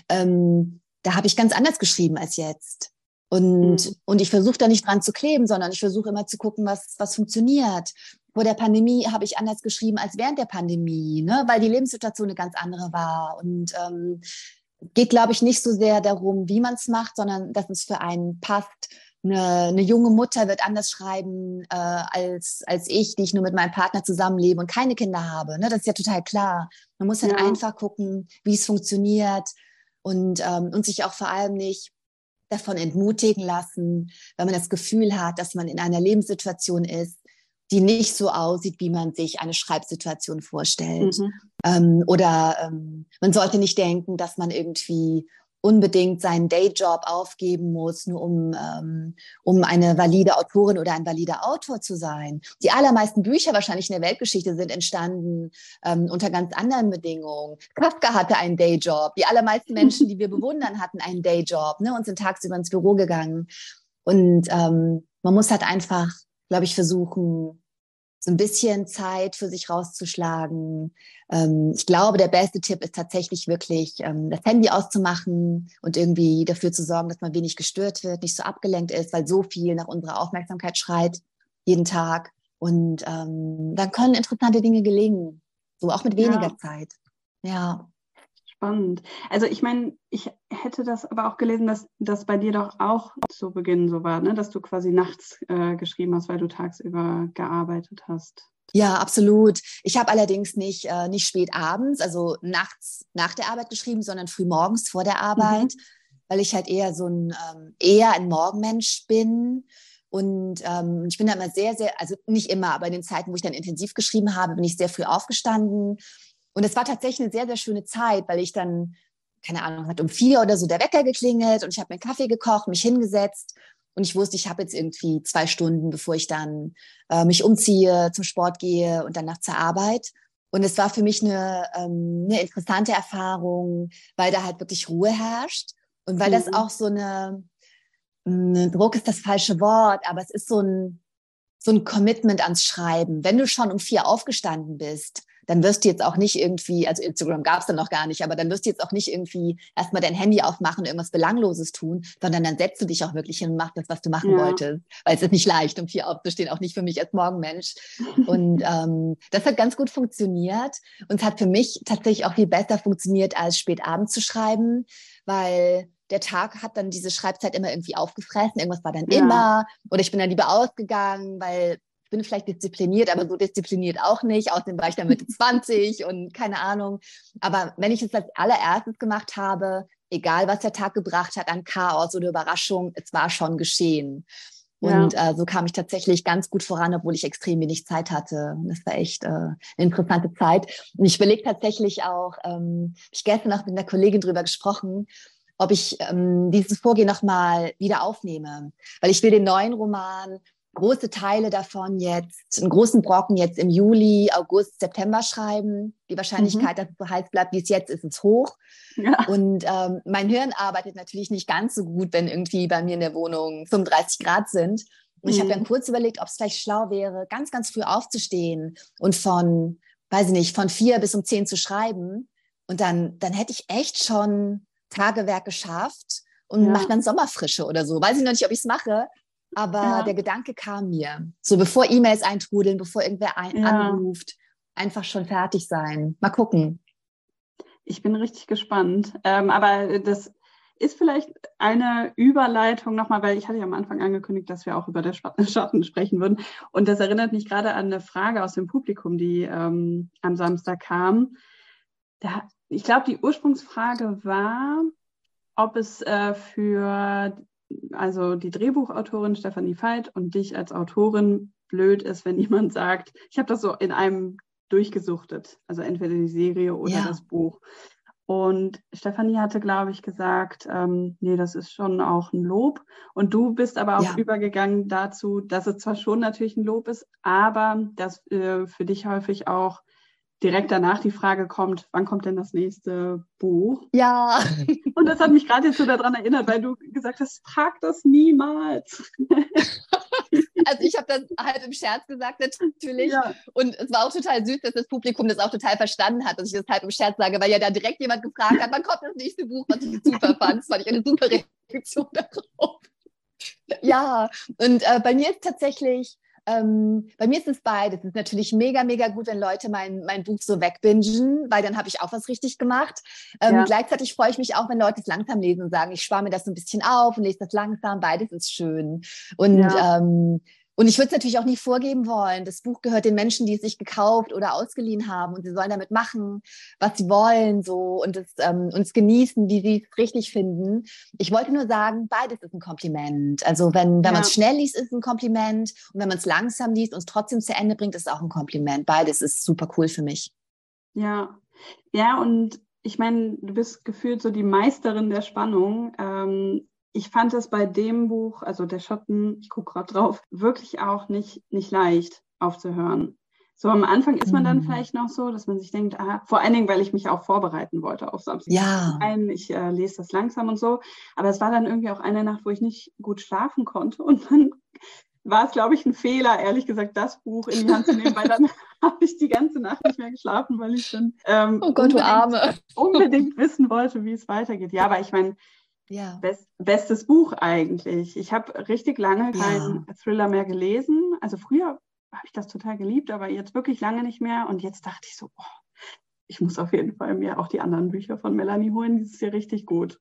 ähm, da habe ich ganz anders geschrieben als jetzt. Und, mhm. und ich versuche da nicht dran zu kleben, sondern ich versuche immer zu gucken, was, was funktioniert. Vor der Pandemie habe ich anders geschrieben als während der Pandemie, ne? Weil die Lebenssituation eine ganz andere war. Und ähm, geht, glaube ich, nicht so sehr darum, wie man es macht, sondern dass es für einen passt. Eine, eine junge Mutter wird anders schreiben äh, als, als ich, die ich nur mit meinem Partner zusammenlebe und keine Kinder habe. Ne? Das ist ja total klar. Man muss halt ja. einfach gucken, wie es funktioniert und, ähm, und sich auch vor allem nicht davon entmutigen lassen, wenn man das Gefühl hat, dass man in einer Lebenssituation ist, die nicht so aussieht, wie man sich eine Schreibsituation vorstellt. Mhm. Ähm, oder ähm, man sollte nicht denken, dass man irgendwie unbedingt seinen Dayjob aufgeben muss, nur um, ähm, um eine valide Autorin oder ein valider Autor zu sein. Die allermeisten Bücher wahrscheinlich in der Weltgeschichte sind entstanden ähm, unter ganz anderen Bedingungen. Kafka hatte einen Dayjob. Die allermeisten Menschen, die wir bewundern, hatten einen Dayjob, ne, und sind tagsüber ins Büro gegangen. Und ähm, man muss halt einfach, glaube ich, versuchen, so ein bisschen Zeit für sich rauszuschlagen. Ähm, ich glaube, der beste Tipp ist tatsächlich wirklich, ähm, das Handy auszumachen und irgendwie dafür zu sorgen, dass man wenig gestört wird, nicht so abgelenkt ist, weil so viel nach unserer Aufmerksamkeit schreit, jeden Tag. Und ähm, dann können interessante Dinge gelingen, so auch mit weniger ja. Zeit. Ja. Spannend. Also ich meine, ich hätte das aber auch gelesen, dass das bei dir doch auch zu Beginn so war, ne? Dass du quasi nachts äh, geschrieben hast, weil du tagsüber gearbeitet hast. Ja, absolut. Ich habe allerdings nicht, äh, nicht spät abends, also nachts nach der Arbeit geschrieben, sondern früh morgens vor der Arbeit, mhm. weil ich halt eher so ein, ähm, eher ein Morgenmensch bin. Und ähm, ich bin da immer sehr, sehr, also nicht immer, aber in den Zeiten, wo ich dann intensiv geschrieben habe, bin ich sehr früh aufgestanden. Und es war tatsächlich eine sehr, sehr schöne Zeit, weil ich dann, keine Ahnung, hat um vier oder so der Wecker geklingelt und ich habe mir einen Kaffee gekocht, mich hingesetzt und ich wusste, ich habe jetzt irgendwie zwei Stunden, bevor ich dann äh, mich umziehe, zum Sport gehe und danach zur Arbeit. Und es war für mich eine, ähm, eine interessante Erfahrung, weil da halt wirklich Ruhe herrscht und weil mhm. das auch so eine, eine, Druck ist das falsche Wort, aber es ist so ein, so ein Commitment ans Schreiben. Wenn du schon um vier aufgestanden bist, dann wirst du jetzt auch nicht irgendwie, also Instagram gab es dann noch gar nicht, aber dann wirst du jetzt auch nicht irgendwie erstmal dein Handy aufmachen und irgendwas Belangloses tun, sondern dann setzt du dich auch wirklich hin und machst das, was du machen ja. wolltest. Weil es ist nicht leicht, um vier aufzustehen, auch nicht für mich als Morgenmensch. Und ähm, das hat ganz gut funktioniert. Und es hat für mich tatsächlich auch viel besser funktioniert, als spät abends zu schreiben, weil der Tag hat dann diese Schreibzeit immer irgendwie aufgefressen. Irgendwas war dann ja. immer. Oder ich bin dann lieber ausgegangen, weil ich bin vielleicht diszipliniert, aber so diszipliniert auch nicht. Außerdem war ich dann Mitte zwanzig und keine Ahnung. Aber wenn ich es als allererstes gemacht habe, egal was der Tag gebracht hat an Chaos oder Überraschung, es war schon geschehen. Und ja. äh, so kam ich tatsächlich ganz gut voran, obwohl ich extrem wenig Zeit hatte. Das war echt äh, eine interessante Zeit. Und ich überlege tatsächlich auch, ähm, ich gestern noch mit einer Kollegin drüber gesprochen, ob ich ähm, dieses Vorgehen nochmal wieder aufnehme. Weil ich will den neuen Roman, große Teile davon jetzt, einen großen Brocken jetzt im Juli, August, September schreiben. Die Wahrscheinlichkeit, mhm. dass es so heiß bleibt, wie es jetzt ist, ist hoch. Ja. Und ähm, mein Hirn arbeitet natürlich nicht ganz so gut, wenn irgendwie bei mir in der Wohnung fünfunddreißig Grad sind. Und mhm. ich habe dann kurz überlegt, ob es vielleicht schlau wäre, ganz, ganz früh aufzustehen und von, weiß ich nicht, von vier bis um zehn zu schreiben. Und dann, dann hätte ich echt schon Tagewerk geschafft und ja. mache dann Sommerfrische oder so. Weiß ich noch nicht, ob ich es mache. Aber ja. der Gedanke kam mir, so bevor E-Mails eintrudeln, bevor irgendwer ein- ja. anruft, einfach schon fertig sein. Mal gucken. Ich bin richtig gespannt. Ähm, aber das ist vielleicht eine Überleitung nochmal, weil ich hatte ja am Anfang angekündigt, dass wir auch über das Schatten sprechen würden. Und das erinnert mich gerade an eine Frage aus dem Publikum, die ähm, am Samstag kam. Da, ich glaube, die Ursprungsfrage war, ob es äh, für also die Drehbuchautorin Stefanie Veit und dich als Autorin blöd ist, wenn jemand sagt, ich habe das so in einem durchgesuchtet, also entweder die Serie oder ja. das Buch. Und Stefanie hatte, glaube ich, gesagt, ähm, nee, das ist schon auch ein Lob. Und du bist aber auch Ja. übergegangen dazu, dass es zwar schon natürlich ein Lob ist, aber dass äh, für dich häufig auch direkt danach die Frage kommt, wann kommt denn das nächste Buch? Ja. Und das hat mich gerade jetzt so daran erinnert, weil du gesagt hast, frag das niemals. Also ich habe das halt im Scherz gesagt natürlich. Ja. Und es war auch total süß, dass das Publikum das auch total verstanden hat, dass ich das halt im Scherz sage, weil ja da direkt jemand gefragt hat, wann kommt das nächste Buch, was ich super fand. Das fand ich eine super Reaktion darauf. Ja, und äh, bei mir ist tatsächlich, ähm, bei mir ist es beides. Es ist natürlich mega, mega gut, wenn Leute mein, mein Buch so wegbingen, weil dann habe ich auch was richtig gemacht. Ähm, Ja. Gleichzeitig freue ich mich auch, wenn Leute es langsam lesen und sagen, ich spare mir das so ein bisschen auf und lese das langsam. Beides ist schön. Und Ja. ähm, Und ich würde es natürlich auch nie vorgeben wollen. Das Buch gehört den Menschen, die es sich gekauft oder ausgeliehen haben. Und sie sollen damit machen, was sie wollen, so und es, ähm, und es genießen, wie sie es richtig finden. Ich wollte nur sagen, beides ist ein Kompliment. Also wenn, wenn Ja. man es schnell liest, ist es ein Kompliment. Und wenn man es langsam liest und es trotzdem zu Ende bringt, ist es auch ein Kompliment. Beides ist super cool für mich. Ja, ja, und ich meine, du bist gefühlt so die Meisterin der Spannung. Ähm, ich fand es bei dem Buch, also der Schatten, ich gucke gerade drauf, wirklich auch nicht, nicht leicht aufzuhören. So am Anfang ist man dann Mhm. vielleicht noch so, dass man sich denkt, ah, vor allen Dingen, weil ich mich auch vorbereiten wollte auf Samstag. Ja. Nein, ich äh, lese das langsam und so. Aber es war dann irgendwie auch eine Nacht, wo ich nicht gut schlafen konnte. Und dann war es, glaube ich, ein Fehler, ehrlich gesagt, das Buch in die Hand zu nehmen, weil dann habe ich die ganze Nacht nicht mehr geschlafen, weil ich dann ähm, Oh Gott, du Arme. unbedingt wissen wollte, wie es weitergeht. Ja, aber ich meine, Ja. best, bestes Buch eigentlich. Ich habe richtig lange keinen Ja. Thriller mehr gelesen. Also früher habe ich das total geliebt, aber jetzt wirklich lange nicht mehr. Und jetzt dachte ich so, oh, ich muss auf jeden Fall mir auch die anderen Bücher von Melanie holen. Die ist ja richtig gut.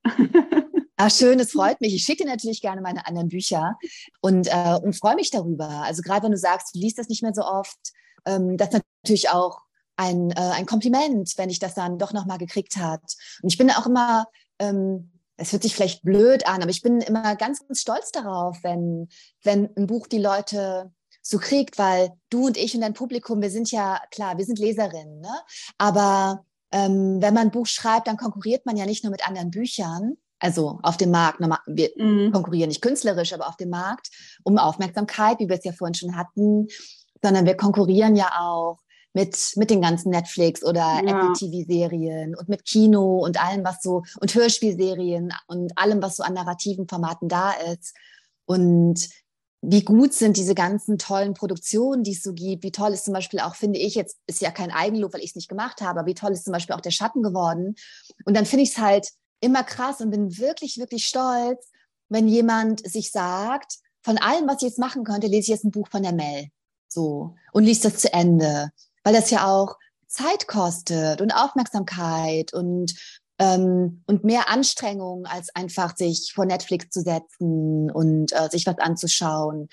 Ah, schön, es freut mich. Ich schicke dir natürlich gerne meine anderen Bücher und, äh, und freue mich darüber. Also gerade wenn du sagst, du liest das nicht mehr so oft, ähm, das ist natürlich auch ein, äh, ein Kompliment, wenn ich das dann doch nochmal gekriegt hat. Und ich bin auch immer, ähm, es hört sich vielleicht blöd an, aber ich bin immer ganz, ganz stolz darauf, wenn, wenn ein Buch die Leute so kriegt, weil du und ich und dein Publikum, wir sind ja, klar, wir sind Leserinnen, ne? Aber ähm, wenn man ein Buch schreibt, dann konkurriert man ja nicht nur mit anderen Büchern, also auf dem Markt, wir Mhm. konkurrieren nicht künstlerisch, aber auf dem Markt um Aufmerksamkeit, wie wir es ja vorhin schon hatten, sondern wir konkurrieren ja auch mit, mit den ganzen Netflix oder Ja. Apple T V-Serien und mit Kino und allem, was so, und Hörspielserien und allem, was so an narrativen Formaten da ist. Und wie gut sind diese ganzen tollen Produktionen, die es so gibt. Wie toll ist zum Beispiel auch, finde ich, jetzt ist ja kein Eigenlob, weil ich es nicht gemacht habe, aber wie toll ist zum Beispiel auch der Schatten geworden. Und dann finde ich es halt immer krass und bin wirklich, wirklich stolz, wenn jemand sich sagt, von allem, was ich jetzt machen könnte, lese ich jetzt ein Buch von der Mel. So. Und liest das zu Ende. Weil das ja auch Zeit kostet und Aufmerksamkeit und, ähm, und mehr Anstrengung, als einfach sich vor Netflix zu setzen und äh, sich was anzuschauen.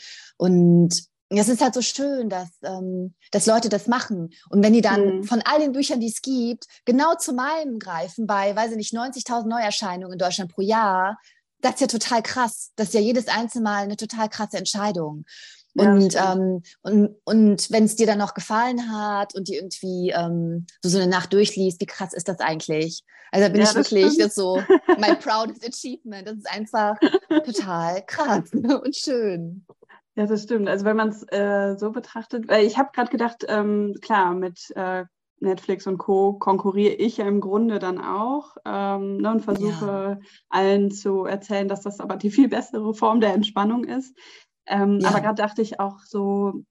Und es ist halt so schön, dass, ähm, dass Leute das machen. Und wenn die dann Mhm. von all den Büchern, die es gibt, genau zu meinem greifen, bei, weiß ich nicht, neunzigtausend Neuerscheinungen in Deutschland pro Jahr, das ist ja total krass. Das ist ja jedes einzelne Mal eine total krasse Entscheidung. Ja, das Und, stimmt. ähm, und, und wenn es dir dann noch gefallen hat und die irgendwie ähm, so, so eine Nacht durchliest, wie krass ist das eigentlich? Also da bin Ja, ich das wirklich, stimmt. das ist so my proudest achievement. Das ist einfach total krass und schön. Ja, das stimmt. Also wenn man es äh, so betrachtet, weil ich habe gerade gedacht, ähm, klar, mit äh, Netflix und Co. konkurriere ich ja im Grunde dann auch ähm, ne, und versuche Ja. allen zu erzählen, dass das aber die viel bessere Form der Entspannung ist. Ähm, Ja. Aber gerade dachte ich auch so,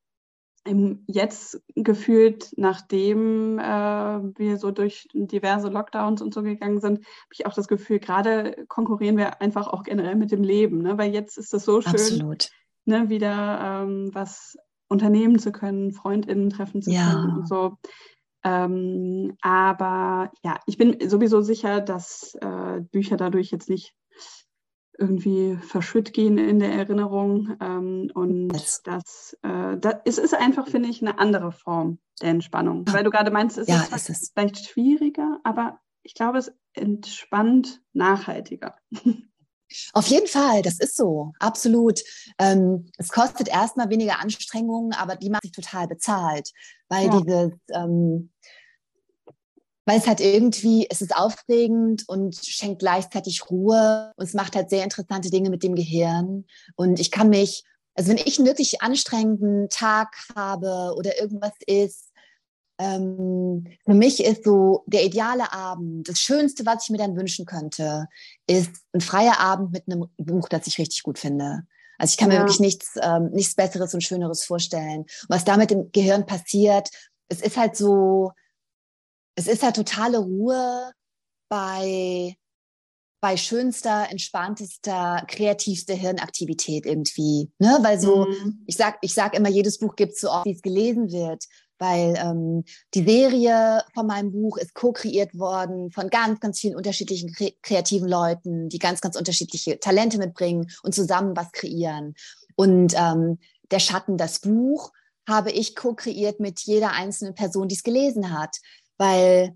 im, jetzt gefühlt, nachdem äh, wir so durch diverse Lockdowns und so gegangen sind, habe ich auch das Gefühl, gerade konkurrieren wir einfach auch generell mit dem Leben, ne? Weil jetzt ist es so schön, Absolut. ne, wieder ähm, was unternehmen zu können, FreundInnen treffen zu Ja. können und so. Ähm, aber ja, ich bin sowieso sicher, dass äh, Bücher dadurch jetzt nicht irgendwie verschütt gehen in der Erinnerung. Ähm, und Yes. das, äh, das es ist einfach, finde ich, eine andere Form der Entspannung. Ja. Weil du gerade meinst, es Ja, ist zwar ist es. vielleicht schwieriger, aber ich glaube, es entspannt nachhaltiger. Auf jeden Fall, das ist so, absolut. Ähm, es kostet erstmal weniger Anstrengungen, aber die macht sich total bezahlt, weil Ja. dieses, ähm, weil es halt irgendwie, es ist aufregend und schenkt gleichzeitig Ruhe und es macht halt sehr interessante Dinge mit dem Gehirn. Und ich kann mich, also wenn ich einen wirklich anstrengenden Tag habe oder irgendwas ist, ähm, für mich ist so der ideale Abend, das Schönste, was ich mir dann wünschen könnte, ist ein freier Abend mit einem Buch, das ich richtig gut finde. Also ich kann mir Ja. wirklich nichts, ähm, nichts Besseres und Schöneres vorstellen. Und was da mit dem Gehirn passiert, es ist halt so, es ist halt totale Ruhe bei, bei schönster, entspanntester, kreativster Hirnaktivität irgendwie. Ne? Weil so, Mhm. ich sag, ich sag immer, jedes Buch gibt es so oft, wie es gelesen wird. Weil ähm, die Serie von meinem Buch ist co-kreiert worden von ganz, ganz vielen unterschiedlichen kre- kreativen Leuten, die ganz, ganz unterschiedliche Talente mitbringen und zusammen was kreieren. Und ähm, der Schatten, das Buch, habe ich co-kreiert mit jeder einzelnen Person, die es gelesen hat. Weil,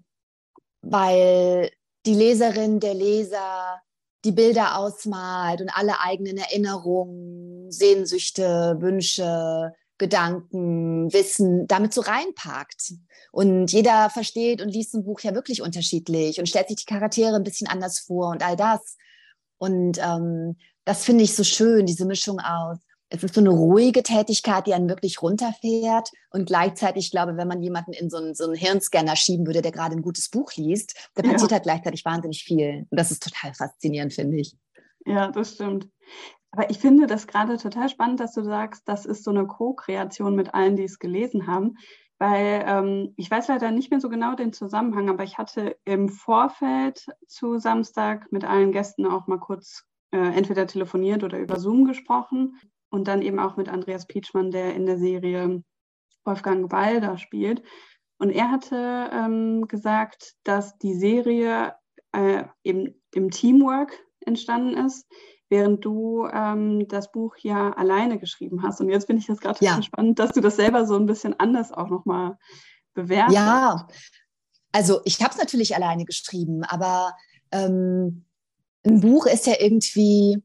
weil die Leserin, der Leser die Bilder ausmalt und alle eigenen Erinnerungen, Sehnsüchte, Wünsche, Gedanken, Wissen damit so reinpackt. Und jeder versteht und liest ein Buch ja wirklich unterschiedlich und stellt sich die Charaktere ein bisschen anders vor und all das. Und ähm, das finde ich so schön, diese Mischung aus. Es ist so eine ruhige Tätigkeit, die einen wirklich runterfährt. Und gleichzeitig, ich glaube, wenn man jemanden in so einen, so einen Hirnscanner schieben würde, der gerade ein gutes Buch liest, da passiert Ja. halt gleichzeitig wahnsinnig viel. Und das ist total faszinierend, finde ich. Ja, das stimmt. Aber ich finde das gerade total spannend, dass du sagst, das ist so eine Co-Kreation mit allen, die es gelesen haben. Weil ähm, ich weiß leider nicht mehr so genau den Zusammenhang, aber ich hatte im Vorfeld zu Samstag mit allen Gästen auch mal kurz äh, entweder telefoniert oder über Zoom gesprochen. Und dann eben auch mit Andreas Pietschmann, der in der Serie Wolfgang Walder spielt. Und er hatte ähm, gesagt, dass die Serie äh, eben im Teamwork entstanden ist, während du ähm, das Buch ja alleine geschrieben hast. Und jetzt finde ich das gerade total Ja, spannend, dass du das selber so ein bisschen anders auch nochmal bewertest. ja. Also ich habe es natürlich alleine geschrieben, aber ähm, ein Buch ist ja irgendwie,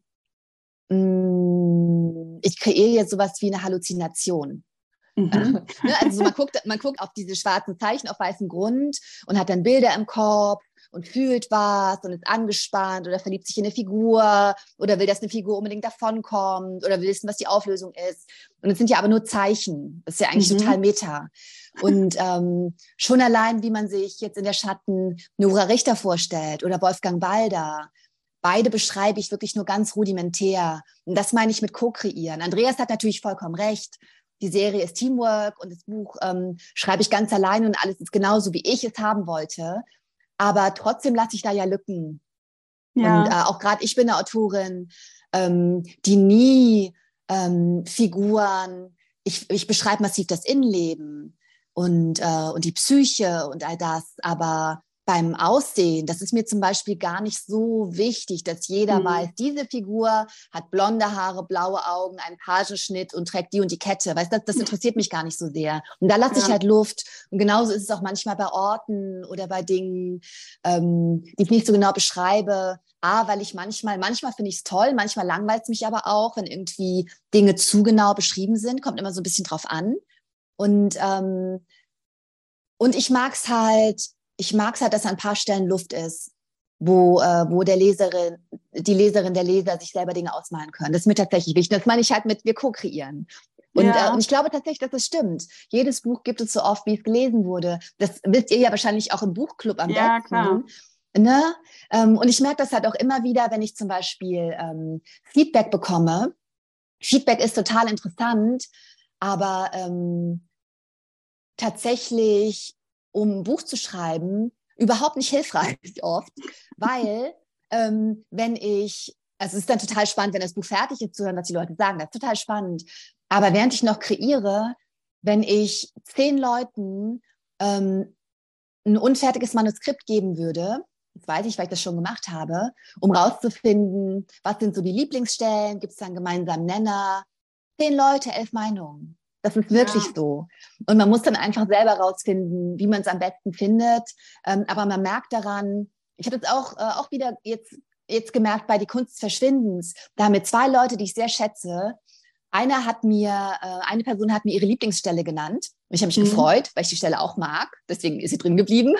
mh, ich kreiere jetzt sowas wie eine Halluzination. Mhm. Ne, also so man guckt, man guckt auf diese schwarzen Zeichen auf weißem Grund und hat dann Bilder im Kopf und fühlt was und ist angespannt oder verliebt sich in eine Figur oder will, dass eine Figur unbedingt davonkommt oder will wissen, was die Auflösung ist. Und es sind ja aber nur Zeichen. Das ist ja eigentlich Mhm. total meta. Und ähm, schon allein, wie man sich jetzt in der Schatten Nora Richter vorstellt oder Wolfgang Walder, beide beschreibe ich wirklich nur ganz rudimentär. Und das meine ich mit Co-kreieren. Andreas hat natürlich vollkommen recht. Die Serie ist Teamwork und das Buch ähm, schreibe ich ganz allein und alles ist genauso, wie ich es haben wollte. Aber trotzdem lasse ich da ja Lücken. Und äh, Ja. auch gerade ich bin eine Autorin, ähm, die nie ähm, Figuren, ich, ich beschreibe massiv das Innenleben und, äh, und die Psyche und all das, aber beim Aussehen, das ist mir zum Beispiel gar nicht so wichtig, dass jeder Mhm. weiß, diese Figur hat blonde Haare, blaue Augen, einen Pagenschnitt und trägt die und die Kette. Weißt du, das, das interessiert mich gar nicht so sehr. Und da lasse ich Ja. halt Luft. Und genauso ist es auch manchmal bei Orten oder bei Dingen, ähm, die ich nicht so genau beschreibe. A, weil ich manchmal, manchmal finde ich es toll, manchmal langweilt es mich aber auch, wenn irgendwie Dinge zu genau beschrieben sind. Kommt immer so ein bisschen drauf an. Und, ähm, und ich mag es halt, ich mag es halt, dass an ein paar Stellen Luft ist, wo, äh, wo der Leserin, die Leserin, der Leser sich selber Dinge ausmalen können. Das ist mir tatsächlich wichtig. Das meine ich halt mit, wir co-kreieren. Und, Ja. äh, und ich glaube tatsächlich, dass das stimmt. Jedes Buch gibt es so oft, wie es gelesen wurde. Das wisst ihr ja wahrscheinlich auch im Buchclub am Ja, besten. klar. Ne? Ähm, und ich merke das halt auch immer wieder, wenn ich zum Beispiel ähm, Feedback bekomme. Feedback ist total interessant, aber ähm, tatsächlich, um ein Buch zu schreiben, überhaupt nicht hilfreich oft, weil ähm, wenn ich, also es ist dann total spannend, wenn das Buch fertig ist, zu hören, was die Leute sagen, das ist total spannend. Aber während ich noch kreiere, wenn ich zehn Leuten ähm, ein unfertiges Manuskript geben würde, das weiß ich, weil ich das schon gemacht habe, um rauszufinden, was sind so die Lieblingsstellen, gibt es da einen gemeinsamen Nenner, zehn Leute, elf Meinungen. Das ist wirklich Ja. so. Und man muss dann einfach selber rausfinden, wie man es am besten findet. Ähm, aber man merkt daran, ich habe jetzt auch, äh, auch wieder jetzt, jetzt gemerkt bei Die Kunst des Verschwindens, da haben mir zwei Leute, die ich sehr schätze, Einer hat mir, äh, eine Person hat mir ihre Lieblingsstelle genannt. Und ich habe mich Mhm. gefreut, weil ich die Stelle auch mag. Deswegen ist sie drin geblieben.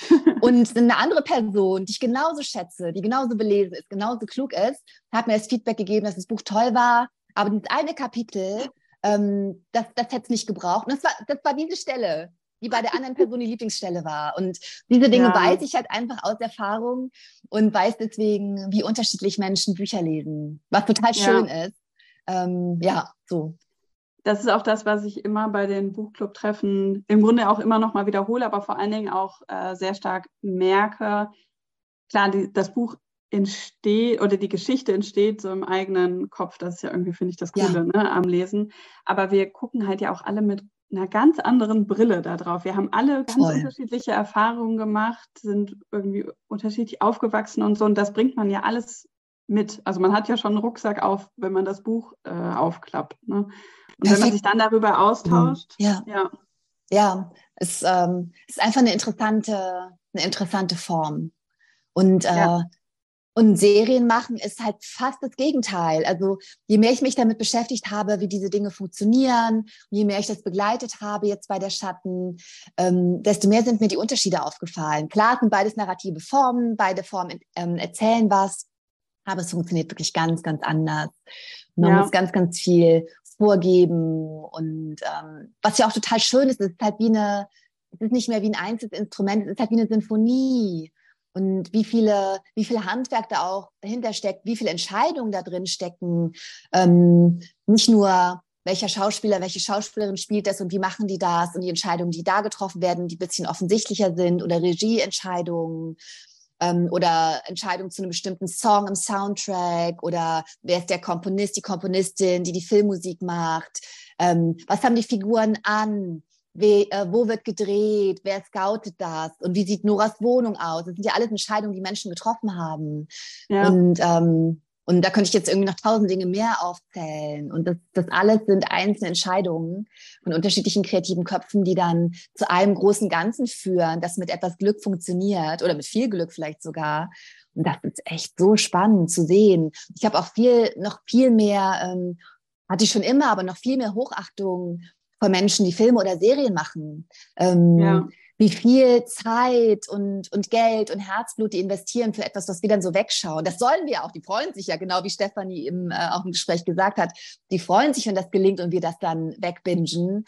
Und eine andere Person, die ich genauso schätze, die genauso belesen ist, genauso klug ist, hat mir das Feedback gegeben, dass das Buch toll war. Aber dieses eine Kapitel, ähm, das, das hätte es nicht gebraucht. Und das war, das war diese Stelle, die bei der anderen Person die Lieblingsstelle war. Und diese Dinge Ja. weiß ich halt einfach aus Erfahrung und weiß deswegen, wie unterschiedlich Menschen Bücher lesen. Was total Ja. schön ist. Ähm, ja, so. Das ist auch das, was ich immer bei den Buchclub-Treffen im Grunde auch immer noch mal wiederhole, aber vor allen Dingen auch äh, sehr stark merke. Klar, die, das Buch entsteht oder die Geschichte entsteht so im eigenen Kopf. Das ist ja irgendwie, finde ich, das Coole, Ja. ne, am Lesen. Aber wir gucken halt ja auch alle mit einer ganz anderen Brille da drauf. Wir haben alle ganz Voll. unterschiedliche Erfahrungen gemacht, sind irgendwie unterschiedlich aufgewachsen und so. Und das bringt man ja alles mit. Also man hat ja schon einen Rucksack auf, wenn man das Buch äh, aufklappt. Ne? Und wenn man Perfekt. sich dann darüber austauscht, Ja. ja, Ja, es ähm, ist einfach eine interessante, eine interessante Form. Und, äh, Ja. und Serien machen ist halt fast das Gegenteil. Also je mehr ich mich damit beschäftigt habe, wie diese Dinge funktionieren, und je mehr ich das begleitet habe jetzt bei der Schatten, ähm, desto mehr sind mir die Unterschiede aufgefallen. Klar, es sind beides narrative Formen, beide Formen ähm, erzählen was, aber es funktioniert wirklich ganz, ganz anders. Man Ja. muss ganz, ganz viel vorgeben und ähm, was ja auch total schön ist, es ist halt wie eine, es ist nicht mehr wie ein einzelnes Instrument, es ist halt wie eine Sinfonie. Und wie viele, wie viel Handwerk da auch dahinter steckt, wie viele Entscheidungen da drin stecken. Ähm, nicht nur, welcher Schauspieler, welche Schauspielerin spielt das und wie machen die das und die Entscheidungen, die da getroffen werden, die ein bisschen offensichtlicher sind oder Regieentscheidungen. Ähm, oder Entscheidungen zu einem bestimmten Song im Soundtrack oder wer ist der Komponist, die Komponistin, die die Filmmusik macht, ähm, was haben die Figuren an, Wie, äh, wo wird gedreht, wer scoutet das und wie sieht Noras Wohnung aus. Das sind ja alles Entscheidungen, die Menschen getroffen haben. Ja. Und, ähm, und da könnte ich jetzt irgendwie noch tausend Dinge mehr aufzählen. Und das, das alles sind einzelne Entscheidungen von unterschiedlichen kreativen Köpfen, die dann zu einem großen Ganzen führen, das mit etwas Glück funktioniert oder mit viel Glück vielleicht sogar. Und das ist echt so spannend zu sehen. Ich habe auch viel, noch viel mehr, ähm, hatte ich schon immer, aber noch viel mehr Hochachtung von Menschen, die Filme oder Serien machen. Ähm, Ja. Wie viel Zeit und, und Geld und Herzblut die investieren für etwas, was wir dann so wegschauen. Das sollen wir auch. Die freuen sich ja, genau wie Stefanie im, äh, auch im Gespräch gesagt hat. Die freuen sich, wenn das gelingt und wir das dann wegbingen.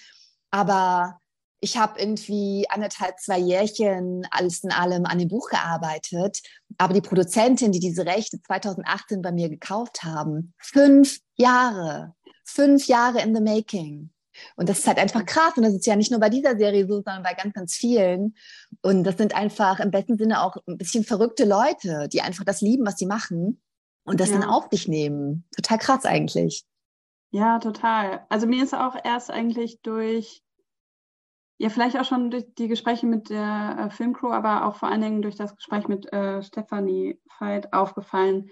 Aber ich habe irgendwie anderthalb, zwei Jährchen alles in allem an dem Buch gearbeitet. Aber die Produzentin, die diese Rechte zweitausendachtzehn bei mir gekauft haben, fünf Jahre, fünf Jahre in the making. Und das ist halt einfach krass. Und das ist ja nicht nur bei dieser Serie so, sondern bei ganz, ganz vielen. Und das sind einfach im besten Sinne auch ein bisschen verrückte Leute, die einfach das lieben, was sie machen und das Ja. dann auf sich nehmen. Total krass eigentlich. Ja, total. Also mir ist auch erst eigentlich durch, ja, vielleicht auch schon durch die Gespräche mit der äh, Filmcrew, aber auch vor allen Dingen durch das Gespräch mit äh, Stefanie Veit aufgefallen.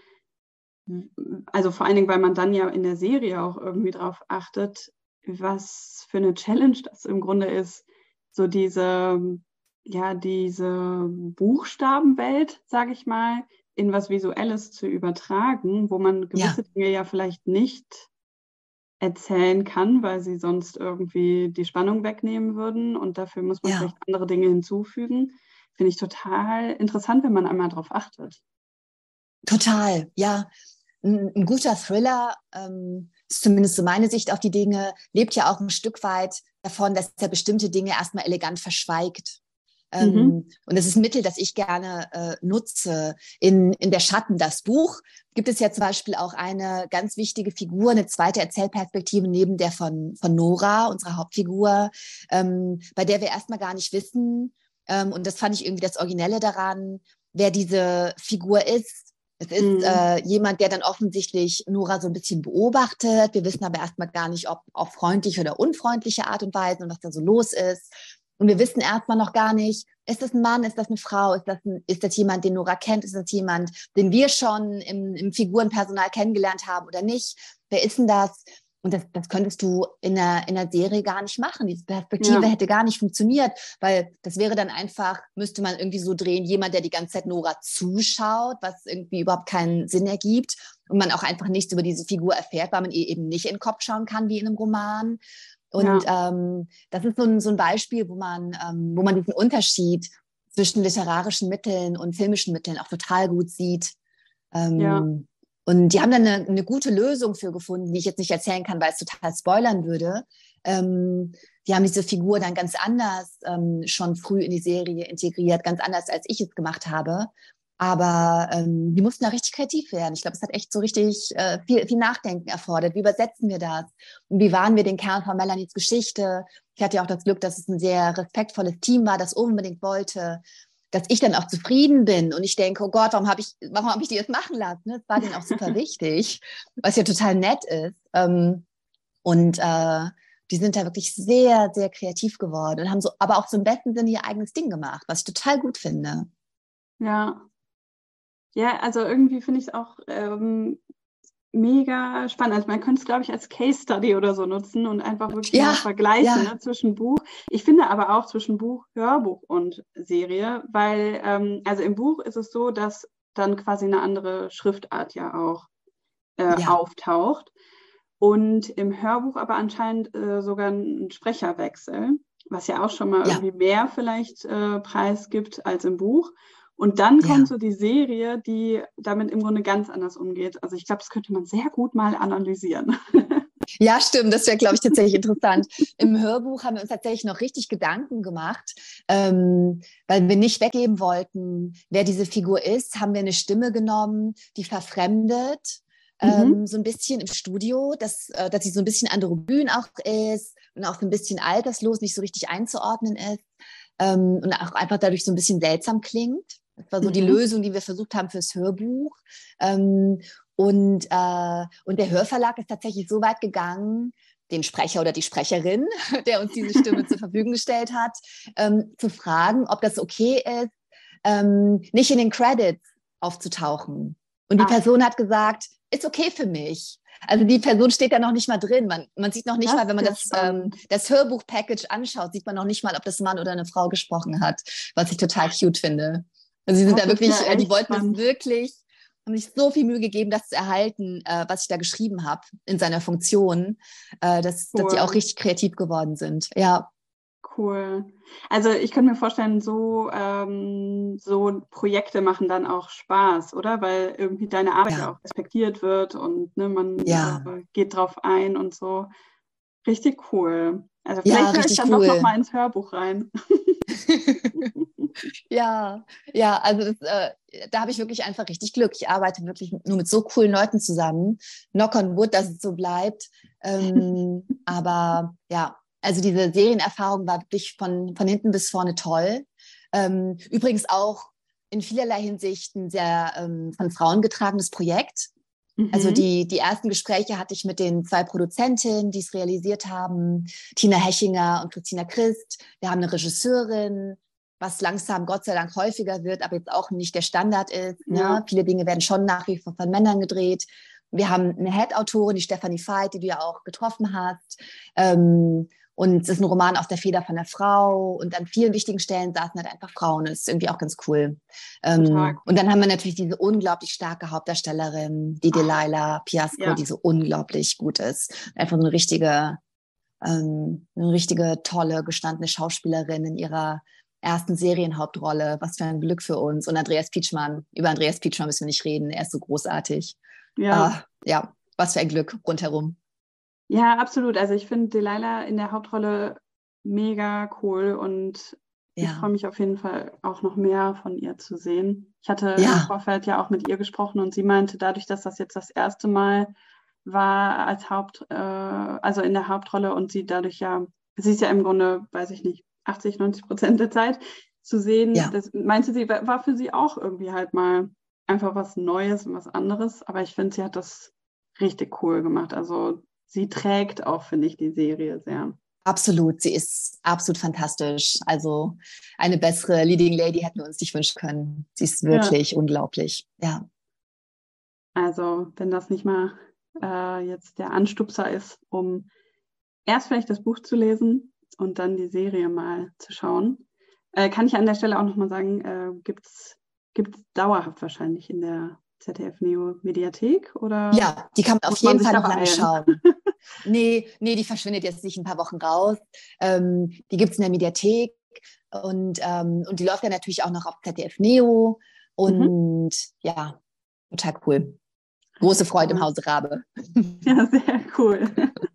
Also vor allen Dingen, weil man dann ja in der Serie auch irgendwie drauf achtet, was für eine Challenge das im Grunde ist, so diese, ja, diese Buchstabenwelt, sage ich mal, in was Visuelles zu übertragen, wo man gewisse Ja. Dinge ja vielleicht nicht erzählen kann, weil sie sonst irgendwie die Spannung wegnehmen würden und dafür muss man Ja. vielleicht andere Dinge hinzufügen. Finde ich total interessant, wenn man einmal drauf achtet. Total, ja. Ein, ein guter Thriller, ähm, ist zumindest so meine Sicht auf die Dinge, lebt ja auch ein Stück weit davon, dass er bestimmte Dinge erstmal elegant verschweigt. Ähm, Mhm. Und das ist ein Mittel, das ich gerne äh, nutze. In, in Der Schatten, das Buch, gibt es ja zum Beispiel auch eine ganz wichtige Figur, eine zweite Erzählperspektive neben der von, von Nora, unserer Hauptfigur, ähm, bei der wir erstmal gar nicht wissen, ähm, und das fand ich irgendwie das Originelle daran, wer diese Figur ist. Es ist Mhm. äh, jemand, der dann offensichtlich Nora so ein bisschen beobachtet. Wir wissen aber erstmal gar nicht, ob auf freundliche oder unfreundliche Art und Weise und was da so los ist. Und wir wissen erstmal noch gar nicht, ist das ein Mann, ist das eine Frau, ist das, ein, ist das jemand, den Nora kennt, ist das jemand, den wir schon im, im Figurenpersonal kennengelernt haben oder nicht? Wer ist denn das? und das, das könntest du in der, in der Serie gar nicht machen. Diese Perspektive Ja. hätte gar nicht funktioniert, weil das wäre dann einfach, müsste man irgendwie so drehen, jemand, der die ganze Zeit Nora zuschaut, was irgendwie überhaupt keinen Sinn ergibt und man auch einfach nichts über diese Figur erfährt, weil man ihr eben nicht in den Kopf schauen kann wie in einem Roman. Und Ja. ähm, das ist so ein, so ein Beispiel, wo man, ähm, wo man diesen Unterschied zwischen literarischen Mitteln und filmischen Mitteln auch total gut sieht. Ähm, Ja. Und die haben dann eine, eine gute Lösung für gefunden, die ich jetzt nicht erzählen kann, weil es total spoilern würde. Ähm, die haben diese Figur dann ganz anders ähm, schon früh in die Serie integriert, ganz anders, als ich es gemacht habe. Aber ähm, die mussten da richtig kreativ werden. Ich glaube, es hat echt so richtig äh, viel, viel Nachdenken erfordert. Wie übersetzen wir das? Und wie wahren wir den Kern von Melanies Geschichte? Ich hatte ja auch das Glück, dass es ein sehr respektvolles Team war, das unbedingt wollte, dass ich dann auch zufrieden bin und ich denke, oh Gott, warum habe ich, warum habe ich die das machen lassen? Das war denen auch super wichtig, was ja total nett ist. Ähm, und äh, die sind da wirklich sehr, sehr kreativ geworden und haben so, aber auch so im besten Sinne ihr eigenes Ding gemacht, was ich total gut finde. Ja. Ja, also irgendwie finde ich es auch ähm, mega spannend. Also man könnte es, glaube ich, als Case Study oder so nutzen und einfach wirklich Ja, mal vergleichen, ja. ne, zwischen Buch. Ich finde aber auch zwischen Buch, Hörbuch und Serie, weil ähm, also im Buch ist es so, dass dann quasi eine andere Schriftart ja auch äh, Ja. auftaucht und im Hörbuch aber anscheinend äh, sogar ein Sprecherwechsel, was ja auch schon mal Ja. irgendwie mehr vielleicht äh, preisgibt als im Buch. Und dann Ja. kommt so die Serie, die damit im Grunde ganz anders umgeht. Also ich glaube, das könnte man sehr gut mal analysieren. Ja, stimmt. Das wäre, glaube ich, tatsächlich interessant. Im Hörbuch haben wir uns tatsächlich noch richtig Gedanken gemacht, ähm, weil wir nicht weggeben wollten, wer diese Figur ist, haben wir eine Stimme genommen, die verfremdet, ähm, Mhm. so ein bisschen im Studio, dass, äh, dass sie so ein bisschen androgyn auch ist und auch so ein bisschen alterslos, nicht so richtig einzuordnen ist ähm, und auch einfach dadurch so ein bisschen seltsam klingt. Das war so die Mhm. Lösung, die wir versucht haben fürs Hörbuch. Ähm, und, äh, und der Hörverlag ist tatsächlich so weit gegangen, den Sprecher oder die Sprecherin, der uns diese Stimme zur Verfügung gestellt hat, ähm, zu fragen, ob das okay ist, ähm, nicht in den Credits aufzutauchen. Und die Ach. Person hat gesagt, ist okay für mich. Also die Person steht da noch nicht mal drin. Man, man sieht noch nicht Das mal, wenn man ist ja das, ähm, spannend. das Hörbuch-Package anschaut, sieht man noch nicht mal, ob das ein Mann oder eine Frau gesprochen hat, was ich total cute finde. Also sie sind Das da ist wirklich, ja äh, die echt wollten spannend. es wirklich, haben sich so viel Mühe gegeben, das zu erhalten, äh, was ich da geschrieben habe in seiner Funktion, äh, dass, dass die auch Cool. richtig kreativ geworden sind. Ja, Cool. Also ich könnte mir vorstellen, so, ähm, so Projekte machen dann auch Spaß, oder? Weil irgendwie deine Arbeit ja ja, auch respektiert wird und ne, man ja, äh, geht drauf ein und so. Richtig cool. Also ja, vielleicht höre ich richtig dann doch noch cool. mal ins Hörbuch rein. Ja, ja, also das, äh, da habe ich wirklich einfach richtig Glück. Ich arbeite wirklich nur mit so coolen Leuten zusammen. Knock on wood, dass es so bleibt. Ähm, aber ja, also diese Serienerfahrung war wirklich von, von hinten bis vorne toll. Ähm, übrigens auch in vielerlei Hinsicht ein sehr ähm, von Frauen getragenes Projekt. Also Mhm. die, die ersten Gespräche hatte ich mit den zwei Produzentinnen, die es realisiert haben, Tina Hechinger und Christina Christ. Wir haben eine Regisseurin, was langsam Gott sei Dank häufiger wird, aber jetzt auch nicht der Standard ist. Ne? Ja. Viele Dinge werden schon nach wie vor von Männern gedreht. Wir haben eine Head-Autorin, die Stephanie Veit, die du ja auch getroffen hast. Ähm, und es ist ein Roman aus der Feder von der Frau. Und an vielen wichtigen Stellen saßen halt einfach Frauen. Und das ist irgendwie auch ganz cool. Total Ähm, cool. und dann haben wir natürlich diese unglaublich starke Hauptdarstellerin, die Ach, Delilah Piasco, ja. die so unglaublich gut ist. Einfach eine richtige, ähm, eine richtige, tolle, gestandene Schauspielerin in ihrer ersten Serienhauptrolle. Was für ein Glück für uns. Und Andreas Pietschmann. Über Andreas Pietschmann müssen wir nicht reden. Er ist so großartig. Ja. Ah, ja, was für ein Glück rundherum. Ja, absolut. Also ich finde Delilah in der Hauptrolle mega cool und ich freue Ja, mich auf jeden Fall auch noch mehr von ihr zu sehen. Ich hatte im ja, Vorfeld ja auch mit ihr gesprochen und sie meinte, dadurch, dass das jetzt das erste Mal war als Haupt, äh, also in der Hauptrolle und sie dadurch ja, sie ist ja im Grunde, weiß ich nicht, achtzig, neunzig Prozent der Zeit zu sehen, ja. das meinte sie, war war für sie auch irgendwie halt mal einfach was Neues und was anderes. Aber ich finde, sie hat das richtig cool gemacht. Also sie trägt auch, finde ich, die Serie sehr. Absolut, sie ist absolut fantastisch. Also eine bessere Leading Lady hätten wir uns nicht wünschen können. Sie ist Ja, wirklich unglaublich. Ja, also wenn das nicht mal äh, jetzt der Anstupser ist, um erst vielleicht das Buch zu lesen und dann die Serie mal zu schauen. Äh, kann ich an der Stelle auch nochmal sagen, äh, gibt es dauerhaft wahrscheinlich in der Z D F-Neo-Mediathek? Oder ja, die kann man auf jeden Fall noch lange schauen. nee, nee, die verschwindet jetzt nicht ein paar Wochen raus. Ähm, die gibt es in der Mediathek und, ähm, und die läuft ja natürlich auch noch auf Z D F-Neo. Und mhm. ja, total cool. Große Freude im Hause Rabe. Ja, sehr cool.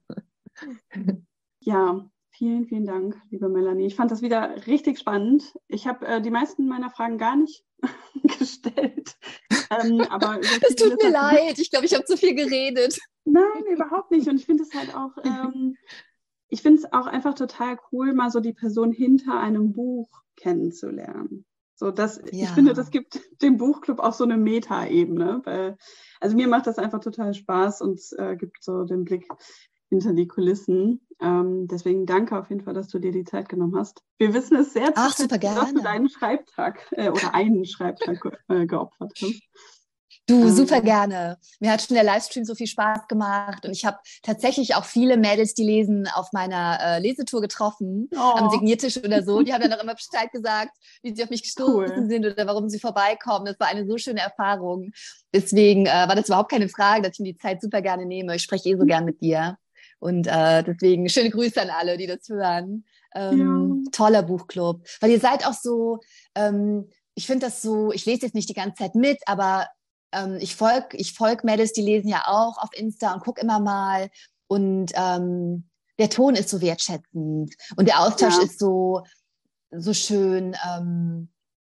Ja, vielen, vielen Dank, liebe Melanie. Ich fand das wieder richtig spannend. Ich habe äh, die meisten meiner Fragen gar nicht gestellt. Ähm, aber das tut mir leid. Ich glaube, ich habe zu viel geredet. Nein, überhaupt nicht. Und ich finde es halt auch, ähm, ich finde es auch einfach total cool, mal so die Person hinter einem Buch kennenzulernen. So, das, ja. Ich finde, das gibt dem Buchclub auch so eine Meta-Ebene. Weil, also mir macht das einfach total Spaß und es äh, gibt so den Blick hinter die Kulissen. Ähm, deswegen danke auf jeden Fall, dass du dir die Zeit genommen hast. Wir wissen es sehr Ach, super gerne. dass du deinen Schreibtag äh, oder einen Schreibtag äh, geopfert hast. Du, super gerne. Mir hat schon der Livestream so viel Spaß gemacht und ich habe tatsächlich auch viele Mädels, die lesen, auf meiner äh, Lesetour getroffen, oh. am Signiertisch oder so. Die haben dann auch immer Bescheid gesagt, wie sie auf mich gestoßen cool. sind oder warum sie vorbeikommen. Das war eine so schöne Erfahrung. Deswegen äh, war das überhaupt keine Frage, dass ich mir die Zeit super gerne nehme. Ich spreche eh so gern mit dir. Und äh, deswegen schöne Grüße an alle, die das hören. Ähm, ja. Toller Buchclub. Weil ihr seid auch so, ähm, ich finde das so, ich lese jetzt nicht die ganze Zeit mit, aber Ich folge ich folg Mädels, die lesen ja auch auf Insta und gucke immer mal. Und ähm, der Ton ist so wertschätzend. Und der Austausch ja. ist so, so schön. Ähm,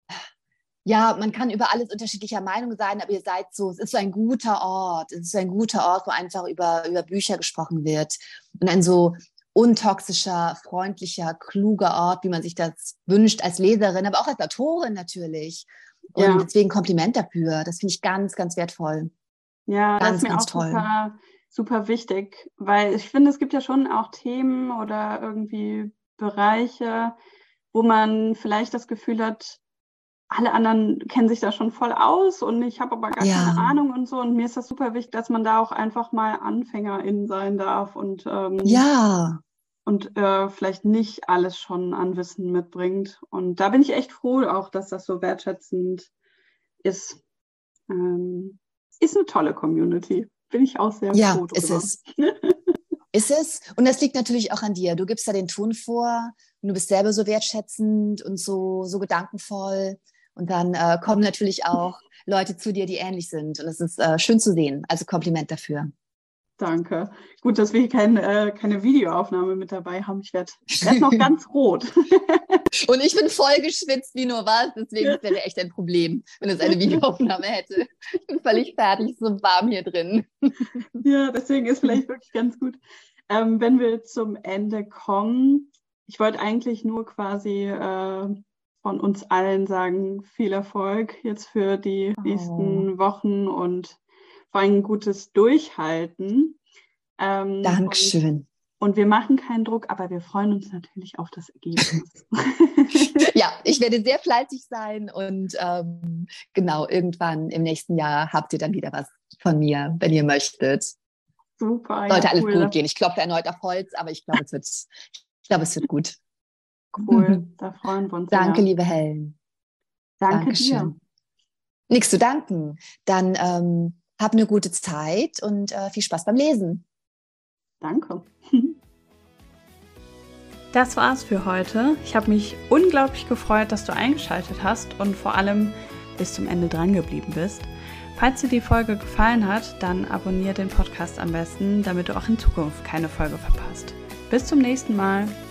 ja, man kann über alles unterschiedlicher Meinung sein, aber ihr seid so, es ist so ein guter Ort. Es ist so ein guter Ort, wo einfach über, über Bücher gesprochen wird. Und ein so untoxischer, freundlicher, kluger Ort, wie man sich das wünscht als Leserin, aber auch als Autorin natürlich. Und ja. deswegen Kompliment dafür. Das finde ich ganz, ganz wertvoll. Ja, ganz, das ist mir ganz auch toll. Super, super wichtig, weil ich finde, es gibt ja schon auch Themen oder irgendwie Bereiche, wo man vielleicht das Gefühl hat, alle anderen kennen sich da schon voll aus und ich habe aber gar ja. keine Ahnung und so. Und mir ist das super wichtig, dass man da auch einfach mal Anfängerin sein darf und ähm, ja. und äh, vielleicht nicht alles schon an Wissen mitbringt. Und da bin ich echt froh auch, dass das so wertschätzend ist. Ähm, ist eine tolle Community. Bin ich auch sehr ja, froh drüber. Ja, ist es. Ist es. Und das liegt natürlich auch an dir. Du gibst da den Ton vor und du bist selber so wertschätzend und so, so gedankenvoll. Und dann äh, kommen natürlich auch Leute zu dir, die ähnlich sind. Und es ist äh, schön zu sehen. Also Kompliment dafür. Danke. Gut, dass wir hier kein, äh, keine Videoaufnahme mit dabei haben. Ich werde werd noch ganz rot. Und ich bin voll geschwitzt wie nur was. Deswegen wäre echt ein Problem, wenn es eine Videoaufnahme hätte. Ich bin völlig fertig, so warm hier drin. Ja, deswegen ist vielleicht wirklich ganz gut. Ähm, wenn wir zum Ende kommen, ich wollte eigentlich nur quasi äh, von uns allen sagen, viel Erfolg jetzt für die oh. nächsten Wochen und vor allem ein gutes Durchhalten. Ähm, Dankeschön. Und, und wir machen keinen Druck, aber wir freuen uns natürlich auf das Ergebnis. Ja, ich werde sehr fleißig sein und ähm, genau, irgendwann im nächsten Jahr habt ihr dann wieder was von mir, wenn ihr möchtet. Super. Sollte ja, alles cool. gut gehen. Ich klopfe erneut auf Holz, aber ich glaube, es wird, ich glaube, es wird gut. Cool, da freuen wir uns. Danke, ja. liebe Helen. Danke Dankeschön. dir. Nichts zu danken. Dann ähm, hab eine gute Zeit und äh, viel Spaß beim Lesen. Danke. Das war's für heute. Ich habe mich unglaublich gefreut, dass du eingeschaltet hast und vor allem bis zum Ende dran geblieben bist. Falls dir die Folge gefallen hat, dann abonniere den Podcast am besten, damit du auch in Zukunft keine Folge verpasst. Bis zum nächsten Mal.